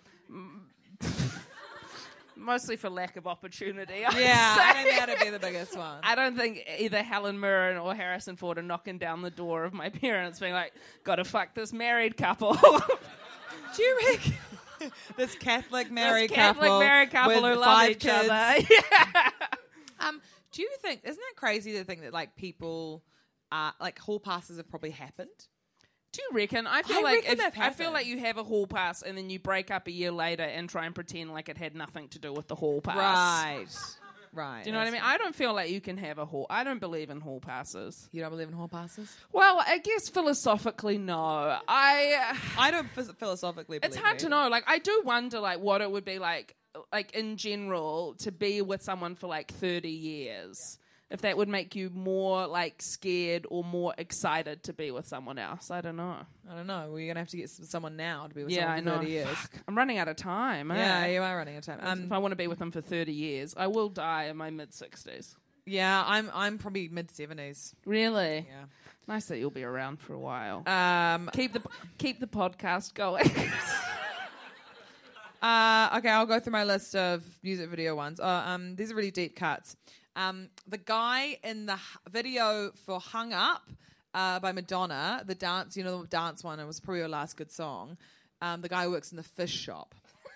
mostly for lack of opportunity. I would Yeah, I say. think that'd be the biggest one. I don't think either Helen Mirren or Harrison Ford are knocking down the door of my parents being like, gotta fuck this married couple. Do you reckon this Catholic married this Catholic couple, married couple with who love five each kids? other? Yeah. Um, do you think isn't that crazy to think that like people, uh, like hall passes have probably happened? Do you reckon? I feel I like reckon if, they've I feel happened. like you have a hall pass and then you break up a year later and try and pretend like it had nothing to do with the hall pass. Right, right. Do you know what I mean? I don't feel like you can have a hall. I don't believe in hall passes. You don't believe in hall passes? Well, I guess philosophically, no. I. I don't phys- philosophically. It's believe hard it. to know. Like, I do wonder, like, what it would be like, like in general, to be with someone for like thirty years. If that would make you more like scared or more excited to be with someone else. I don't know. I don't know. We're gonna have to get s- someone now to be with Yeah, I someone know. for thirty years. Fuck, I'm running out of time. eh? Yeah, you are running out of time. Um, if I want to be with them for thirty years, I will die in my mid sixties. yeah, I'm I'm probably mid seventies. Really? Yeah. Nice that you'll be around for a while. Um. keep the keep the podcast going. Uh, okay, I'll go through my list of music video ones. Uh, um, these are really deep cuts. Um, the guy in the h- video for "Hung Up" uh, by Madonna, the dance, you know, the dance one. It was probably her last good song. Um, the guy who works in the fish shop,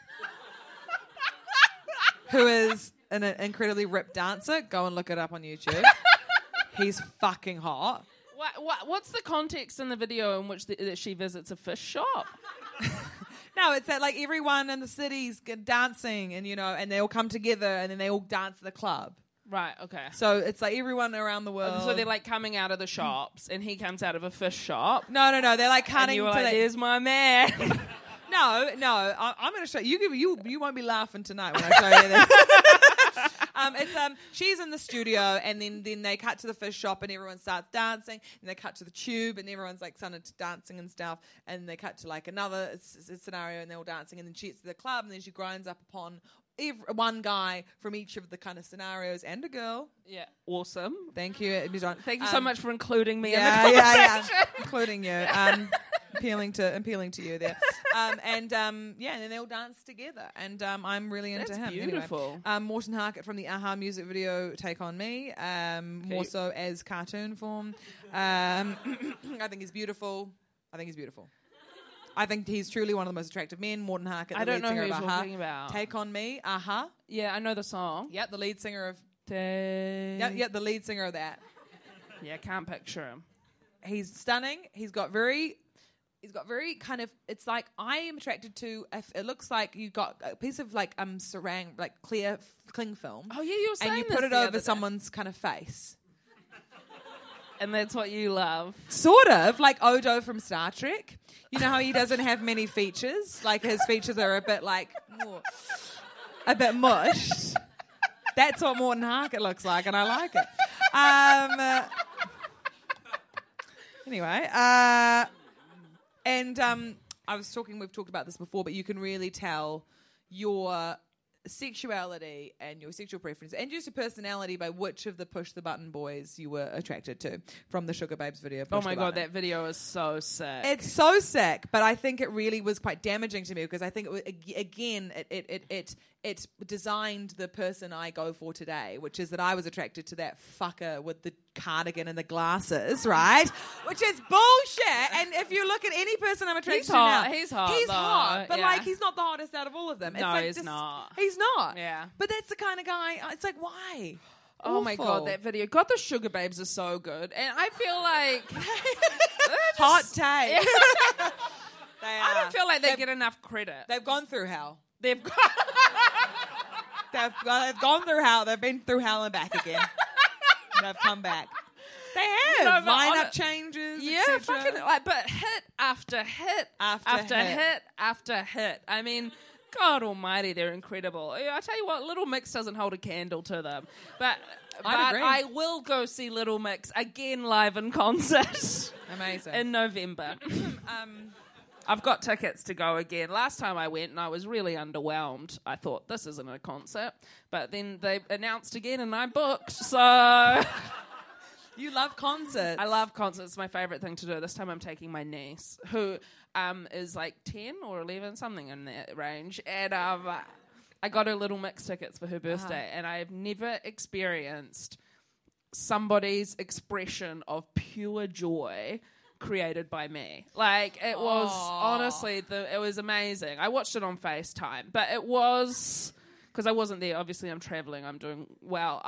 who is an, an incredibly ripped dancer. Go and look it up on YouTube. He's fucking hot. what, what what's the context in the video in which the, that she visits a fish shop? No, it's that like everyone in the city's g- dancing, and you know, and they all come together, and then they all dance at the club. Right. Okay. So it's like everyone around the world. So they're like coming out of the shops, and he comes out of a fish shop. no, no, no. They're like And cutting you were to like, the- "There's my man." No, no. I, I'm going to show you. You you won't be laughing tonight when I show you this. um, it's um. She's in the studio, and then then they cut to the fish shop, and everyone starts dancing. And they cut to the tube, and everyone's like started to dancing and stuff. And they cut to like another s- s- scenario, and they're all dancing. And then she gets to the club, and then she grinds up upon every, one guy from each of the kind of scenarios, and a girl. Yeah. Awesome. Thank you, Miz John. Thank you so Um, much for including me Yeah, in the yeah, conversation. yeah, including you. Um, appealing to appealing to you there. Um, and um, yeah, and then they all dance together, and um, I'm really into That's him. beautiful. Anyway, um, Morton Harkett from the Aha music video "Take on Me," um, more so as cartoon form. Um, I think he's beautiful. I think he's beautiful. I think he's truly one of the most attractive men. Morton Harkett, the I don't lead know singer who of you're Aha. talking about. "Take on Me," Aha. Yeah, I know the song. Yep, the lead singer of. Day. Yep, yep, the lead singer of that. Yeah, can't picture him. He's stunning. He's got very, he's got very kind of. It's like I am attracted to. If it looks like you got a piece of like um sarang, like clear f- cling film. Oh yeah, you were saying and you this put it the other over day. someone's kind of face. And that's what you love. Sort of, like Odo from Star Trek. You know how he doesn't have many features? Like his features are a bit like, oh, a bit mushed. That's what Morten Harket looks like, and I like it. Um, uh, anyway, uh, and um, I was talking, we've talked about this before, but you can really tell your sexuality and your sexual preference and just your personality by which of the push the button boys you were attracted to from the Sugar Babes video. Push Oh my the God, Button. that video is so sick. It's so sick, but I think it really was quite damaging to me because I think it was, again it it it it, it designed the person I go for today, which is that I was attracted to that fucker with the cardigan and the glasses, right? Which is bullshit. And if you look at any person I'm attracted He's to hot, now, he's hot, he's though, hot, but yeah. like he's not the hottest out of all of them. It's No, like he's dis- not. He's not. Yeah. But that's the kind of guy. It's like why? Oh my Awful. God, that video. God, the Sugar Babes are so good. And I feel like... they're just- Hot take. They I are. don't feel like they They've- get enough credit. They've gone through hell. They've got... They've, they've gone through hell. They've been through hell and back again. They've come back. They have. No, but Lineup on- changes. Yeah, et cetera. fucking... Like, but hit after hit After after hit. hit after hit. I mean... God almighty, they're incredible. I tell you what, Little Mix doesn't hold a candle to them. But, but I'd agree. I will go see Little Mix again live in concert. Amazing. In November. um, I've got tickets to go again. Last time I went and I was really underwhelmed. I thought, this isn't a concert. But then they announced again and I booked. So... you love concerts. I love concerts. It's my favourite thing to do. This time I'm taking my niece, who um, is like ten or eleven, something in that range. And um, I got her Little Mix tickets for her birthday. Uh-huh. And I've never experienced somebody's expression of pure joy created by me. Like, it was honestly, the, it was amazing. I watched it on FaceTime, but it was... Because I wasn't there. Obviously, I'm travelling. I'm doing well.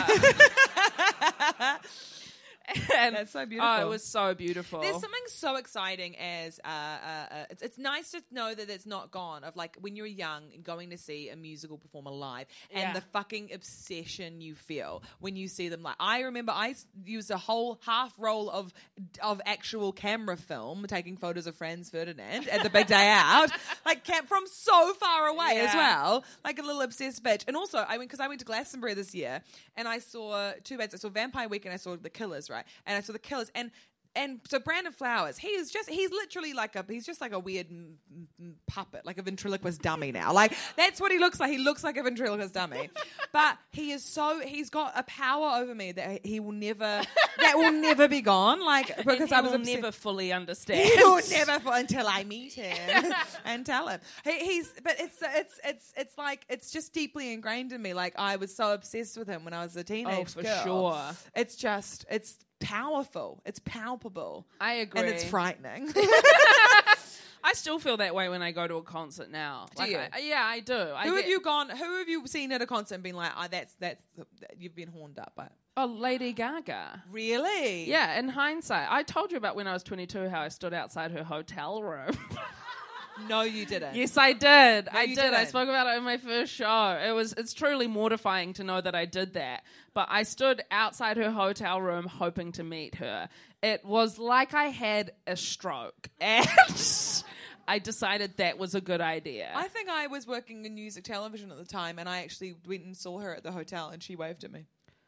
I... Uh, And, That's so beautiful. Oh, it was so beautiful. There's something so exciting as uh, uh, uh, it's, it's nice to know that it's not gone. Of like when you're young and going to see a musical performer live, and Yeah. the fucking obsession you feel when you see them. Like I remember, I s- used a whole half roll of of actual camera film taking photos of Franz Ferdinand at the big day out, like cam- from so far away as Yeah. well, like a little obsessed bitch. And also, I went because I went to Glastonbury this year, and I saw two bands. I saw Vampire Week, and I saw The Killers. Right, and I saw The Killers, and and so Brandon Flowers, he is just he's literally like a he's just like a weird m- m- puppet, like a ventriloquist dummy now. Like that's what he looks like. He looks like a ventriloquist dummy, but he is so he's got a power over me that he will never that will never be gone. Like because and I he was will obsessed- never fully understand. He'll never fall until I meet him and tell him. He, he's, but it's it's it's it's like it's just deeply ingrained in me. Like I was so obsessed with him when I was a teenage Oh, for girl. sure. It's just it's powerful. It's palpable. I agree. and it's frightening. I still feel that way when I go to a concert now. Do Like, you? I, yeah, I do. I who get, have you gone? Who have you seen at a concert and been like, oh, that's that's you've been horned up by? Oh, Lady Gaga. Really? Yeah, in hindsight. I told you about when I was twenty-two how I stood outside her hotel room. No, you didn't. Yes, I did. I you did. I didn't. spoke about it in my first show. It was it's truly mortifying to know that I did that. But I stood outside her hotel room hoping to meet her. It was like I had a stroke. And I decided that was a good idea. I think I was working in music television at the time, and I actually went and saw her at the hotel, and she waved at me.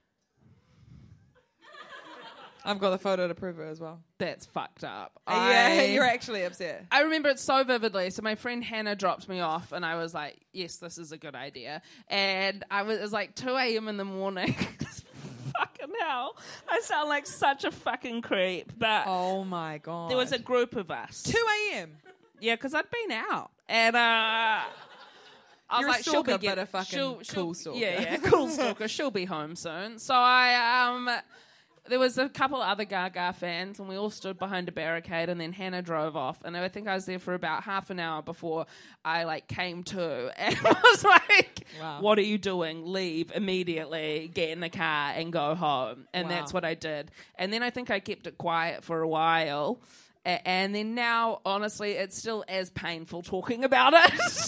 I've got the photo to prove it as well. That's fucked up. Yeah, I- you're actually upset. I remember it so vividly. So my friend Hannah dropped me off, and I was like, yes, this is a good idea. And I was, it was like two a.m. in the morning. Fucking hell. I sound like such a fucking creep. But Oh my god. there was a group of us. two a.m. Yeah, because I'd been out. And uh, I was You're a like, she'll stalker, be but get- a fucking she'll- she'll- cool stalker. Yeah, yeah, cool stalker. She'll be home soon. So I... um. There was a couple other Gaga fans, and we all stood behind a barricade, and then Hannah drove off, and I think I was there for about half an hour before I, like, came to, and I was like, Wow. what are you doing? Leave immediately, get in the car, and go home. And Wow. that's what I did. And then I think I kept it quiet for a while, a- and then now, honestly, it's still as painful talking about it.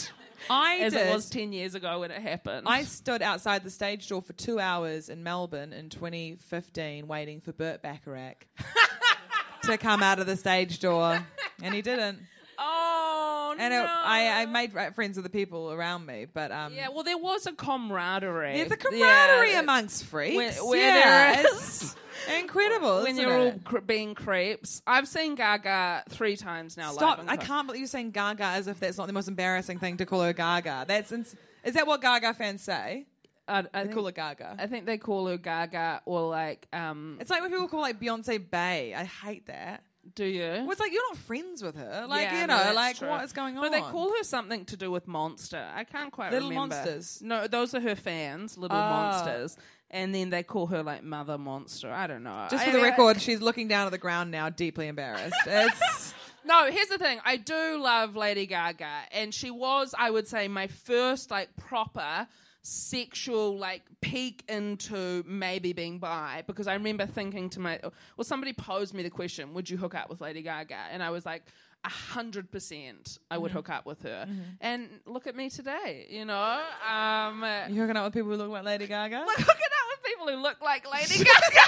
I as did. it was ten years ago when it happened. I stood outside the stage door for two hours in Melbourne in twenty fifteen waiting for Burt Bacharach to come out of the stage door, and he didn't. oh, And no. it, I, I made friends with the people around me, but um, Yeah, well, there was a camaraderie. there's a camaraderie Yeah, amongst freaks. Where, where yeah, there it's is. incredible. When isn't you're all it? cre- being creeps. I've seen Gaga three times now. Stop! live in I co- can't believe you're saying Gaga as if that's not the most embarrassing thing to call her Gaga. That's ins- is that what Gaga fans say? I, I They think, call her Gaga. I think they call her Gaga or like, um, It's like when people call like Beyonce Bae. I hate that. do you? Well, it's like you're not friends with her. Like, Yeah, you no, know, that's like true. what is going on? No, they call her something to do with Monster. I can't quite Little remember. Monsters? No, those are her fans, Little Oh. Monsters. And then they call her like Mother Monster. I don't know. Just I for the mean, record, she's looking down at the ground now, deeply embarrassed. It's No, here's the thing. I do love Lady Gaga, and she was, I would say, my first like proper sexual like peek into maybe being bi, because I remember thinking to my, well, somebody posed me the question, would you hook up with Lady Gaga? And I was like, a hundred percent I would hook up with her. Mm-hmm. And look at me today, you know. Um, you hooking up with people who look like Lady Gaga like hooking up with people who look like Lady Gaga.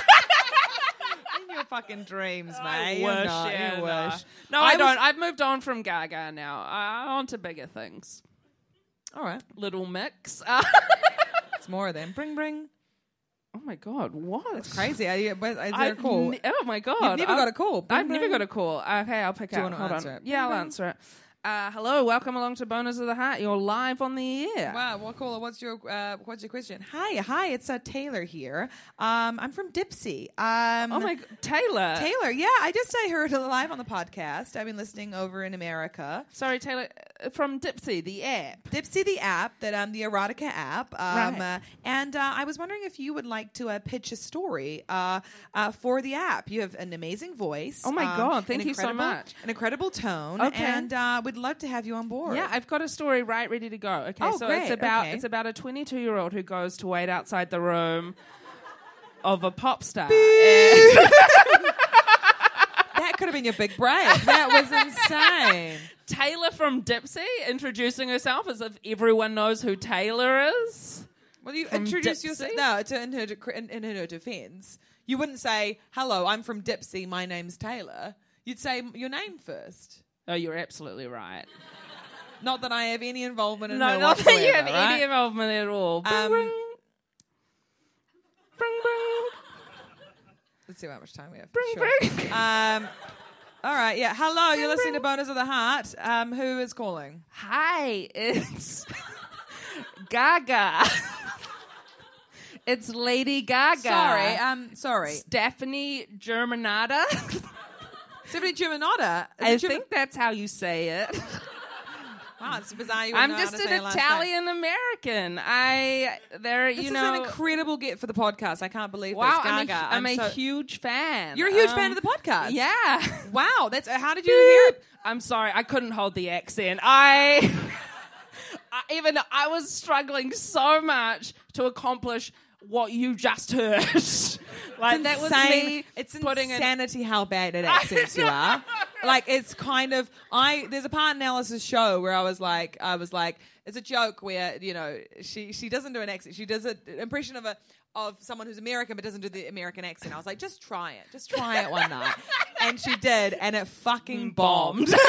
in your fucking dreams, mate. I You're wish, not, yeah, you no. wish. No, I I, was- don't. I've moved on from Gaga now. Uh, on to bigger things. All right, Little Mix. Uh, it's more of them. Bring, bring. oh my God, what? It's crazy. Are you, is there a I've call? ne- oh my God. You've never I've- got a call. Bring, I've never bring. got a call. Okay, I'll pick Do you up. wanna Hold answer on. it? Yeah, I'll Bring, bring. answer it. Uh, hello, welcome along to Boners of the Heart. You're live on the air. Wow, what caller? What's your uh, what's your question? Hi, hi, it's uh, Taylor here. Um, I'm from Dipsy. Um, Oh my God, Taylor. Taylor, yeah, I just I heard it live on the podcast. I've been listening over in America. Sorry, Taylor. uh, From Dipsy, the app. Dipsy, the app, that um, the erotica app, um, Right. uh, and uh, I was wondering if you would like to uh, pitch a story uh, uh, for the app. You have an amazing voice. Oh my um, God, thank an you so incredible- much. An incredible tone, Okay. and uh, we'd love to have you on board. Yeah, I've got a story right ready to go. Okay, Oh, so great, it's about okay. it's about a twenty-two-year-old who goes to wait outside the room of a pop star. And- That could have been your big break. That was insane. Taylor from Dipsy introducing herself as if everyone knows who Taylor is. Well, you From introduce Dipsy? yourself. No, to, in, her, in, in her defense, you wouldn't say, "Hello, I'm from Dipsy. My name's Taylor." You'd say your name first. Oh, you're absolutely right. Not that I have any involvement in No, her not that whatsoever, you have right? any involvement at all. Bring, Um, bring. Bring, bring. Let's see how much time we have. Bring, Sure. bring. Um, all right, yeah. Hello, you're listening to Boners of the Heart. Um, who is calling? Hi, it's Gaga. It's Lady Gaga. Sorry, um, sorry. Stephanie Germanata. Stephanie Germanotta. Is I it German- think that's how you say it. Wow, it's bizarre. You I'm wouldn't know just how to say an her last name. Italian American. I there, This you is know. an incredible get for the podcast. I can't believe wow, this. I'm a, Gaga. I'm a so- huge fan. You're a huge Um, fan of the podcast. Yeah. Wow, that's uh, how did you hear it? I'm sorry, I couldn't hold the accent. I, I even I was struggling so much to accomplish what you just heard. Like that was Insane. me It's putting in. insanity how bad at accents you are. Like it's kind of I. There's a part in Alice's show where I was like, I was like, it's a joke where you know she she doesn't do an accent. She does an impression of a of someone who's American but doesn't do the American accent. I was like, just try it, just try it one night, and she did, and it fucking bombed. bombed.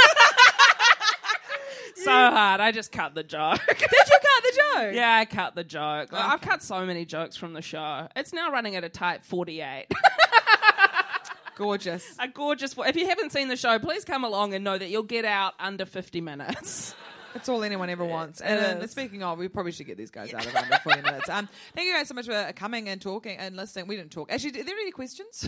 So hard. I just cut the joke. Did you cut the joke? Yeah, I cut the joke. Like, I've Okay. cut so many jokes from the show. It's now running at a tight forty-eight. Gorgeous. A gorgeous. If you haven't seen the show, please come along and know that you'll get out under fifty minutes. That's all anyone ever wants. It And um, is. speaking of, we probably should get these guys out of under forty minutes. Um, thank you guys so much for coming and talking and listening. We didn't talk. Actually, are there any questions?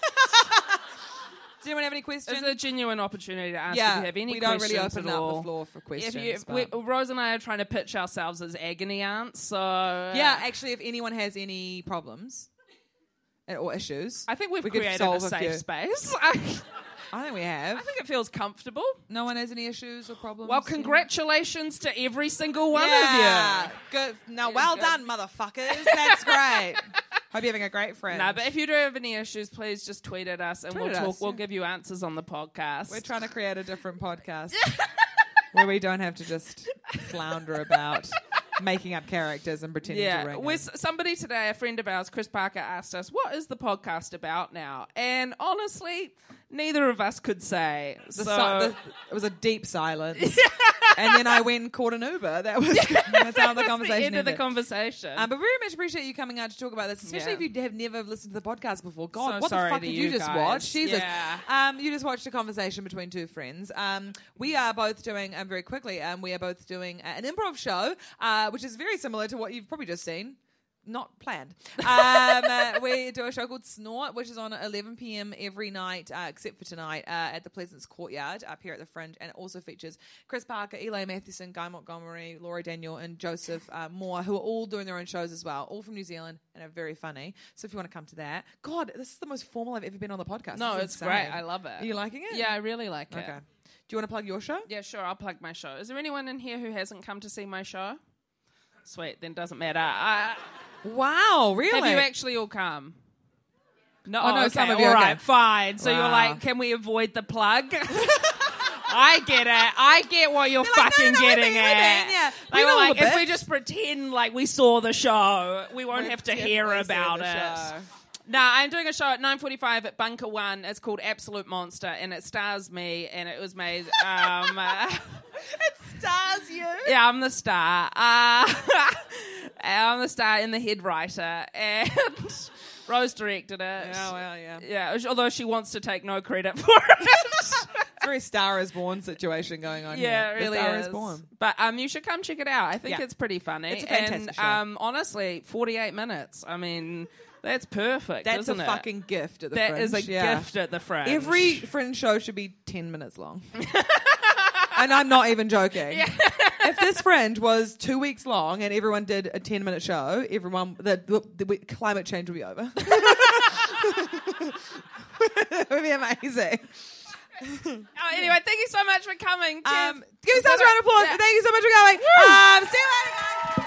Does anyone have any questions? It's a genuine opportunity to ask yeah, if you have any we don't questions really open at up all. the floor for questions. If you, if but- we, Rose and I are trying to pitch ourselves as agony aunts, so yeah, actually, if anyone has any problems uh, or issues, I think we've we could created solve a a few. safe space. I, I think we have. I think it feels comfortable. No one has any issues or problems. Well, Yeah. congratulations to every single one yeah. of you. Good. Now, well good. done, motherfuckers. That's great. Hope you're having a great friend. No, but if you do have any issues, please just tweet at us and Tweet we'll at talk. us, We'll yeah. give you answers on the podcast. We're trying to create a different podcast. where we don't have to just flounder about making up characters and pretending Yeah, to ring with them. somebody today, a friend of ours, Chris Parker, asked us, what is the podcast about now? And honestly, neither of us could say. The so si- the, it was a deep silence. And then I went and caught an Uber. That was that's how the That's conversation the end of the ended. conversation. Um, but very much appreciate you coming out to talk about this, especially Yeah. if you have never listened to the podcast before. God, So what the sorry fuck to did you you just guys. watch? Jesus. Yeah. Um, you just watched a conversation between two friends. Um, we are both doing, um, very quickly, um, we are both doing uh, an improv show, uh, which is very similar to what you've probably just seen. Not planned. Um, uh, we do a show called Snort, which is on at eleven p.m. every night, uh, except for tonight, uh, at the Pleasance Courtyard up here at the Fringe. And it also features Chris Parker, Eli Mathewson, Guy Montgomery, Laurie Daniel, and Joseph uh, Moore, who are all doing their own shows as well, all from New Zealand and are very funny. So if you want to come to that. God, this is the most formal I've ever been on the podcast. no, This is it's insane. great. I love it. Are you liking it? Yeah, I really like it. Okay. Do you want to plug your show? Yeah, sure. I'll plug my show. Is there anyone in here who hasn't come to see my show? Sweet. Then doesn't matter. Uh, Wow, really? have you actually all come? No, Oh, no, okay, some of you, all okay. right, fine. So you're Wow. like, can we avoid the plug? I get it. I get what you're, You're like, fucking no, no, getting we've been, at. we've been, yeah. They We were know all like, the if we bits. just pretend like we saw the show, we won't We've have to hear definitely seen about the it. show. Nah, I'm doing a show at nine forty-five at Bunker One. It's called Absolute Monster, and it stars me, and it was made... Um, uh, Stars you. yeah, I'm the star. Uh, I'm the star and the head writer, and Rose directed it. Yeah, well, yeah. Yeah, although she wants to take no credit for it. It's a very Star is Born situation going on Yeah, here. it really the Star is. is Born. But um, you should come check it out. I think Yeah. it's pretty funny. It's a fantastic and, show. Um, honestly, forty-eight minutes. I mean, that's perfect. That's isn't a it? fucking gift at the That Fringe. is a yeah. gift at the Fringe. Every Fringe show should be ten minutes long. And I'm not even joking. If this Fringe was two weeks long and everyone did a ten minute show, everyone the, the, the climate change would be over. It would be amazing. Oh, anyway, thank you so much for coming. Cheers. Um, give yourselves a round of applause. Yeah. Thank you so much for coming. Um, see you later, guys.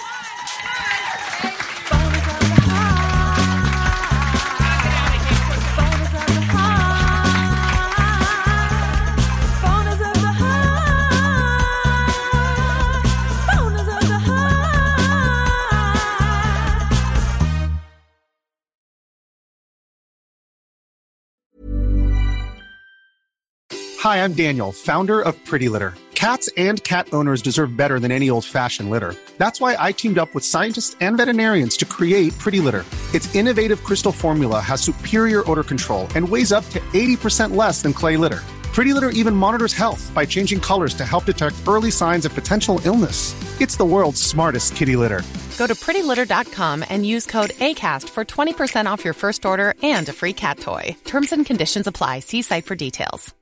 Hi, I'm Daniel, founder of Pretty Litter. Cats and cat owners deserve better than any old-fashioned litter. That's why I teamed up with scientists and veterinarians to create Pretty Litter. Its innovative crystal formula has superior odor control and weighs up to eighty percent less than clay litter. Pretty Litter even monitors health by changing colors to help detect early signs of potential illness. It's the world's smartest kitty litter. Go to pretty litter dot com and use code ACAST for twenty percent off your first order and a free cat toy. Terms and conditions apply. See site for details.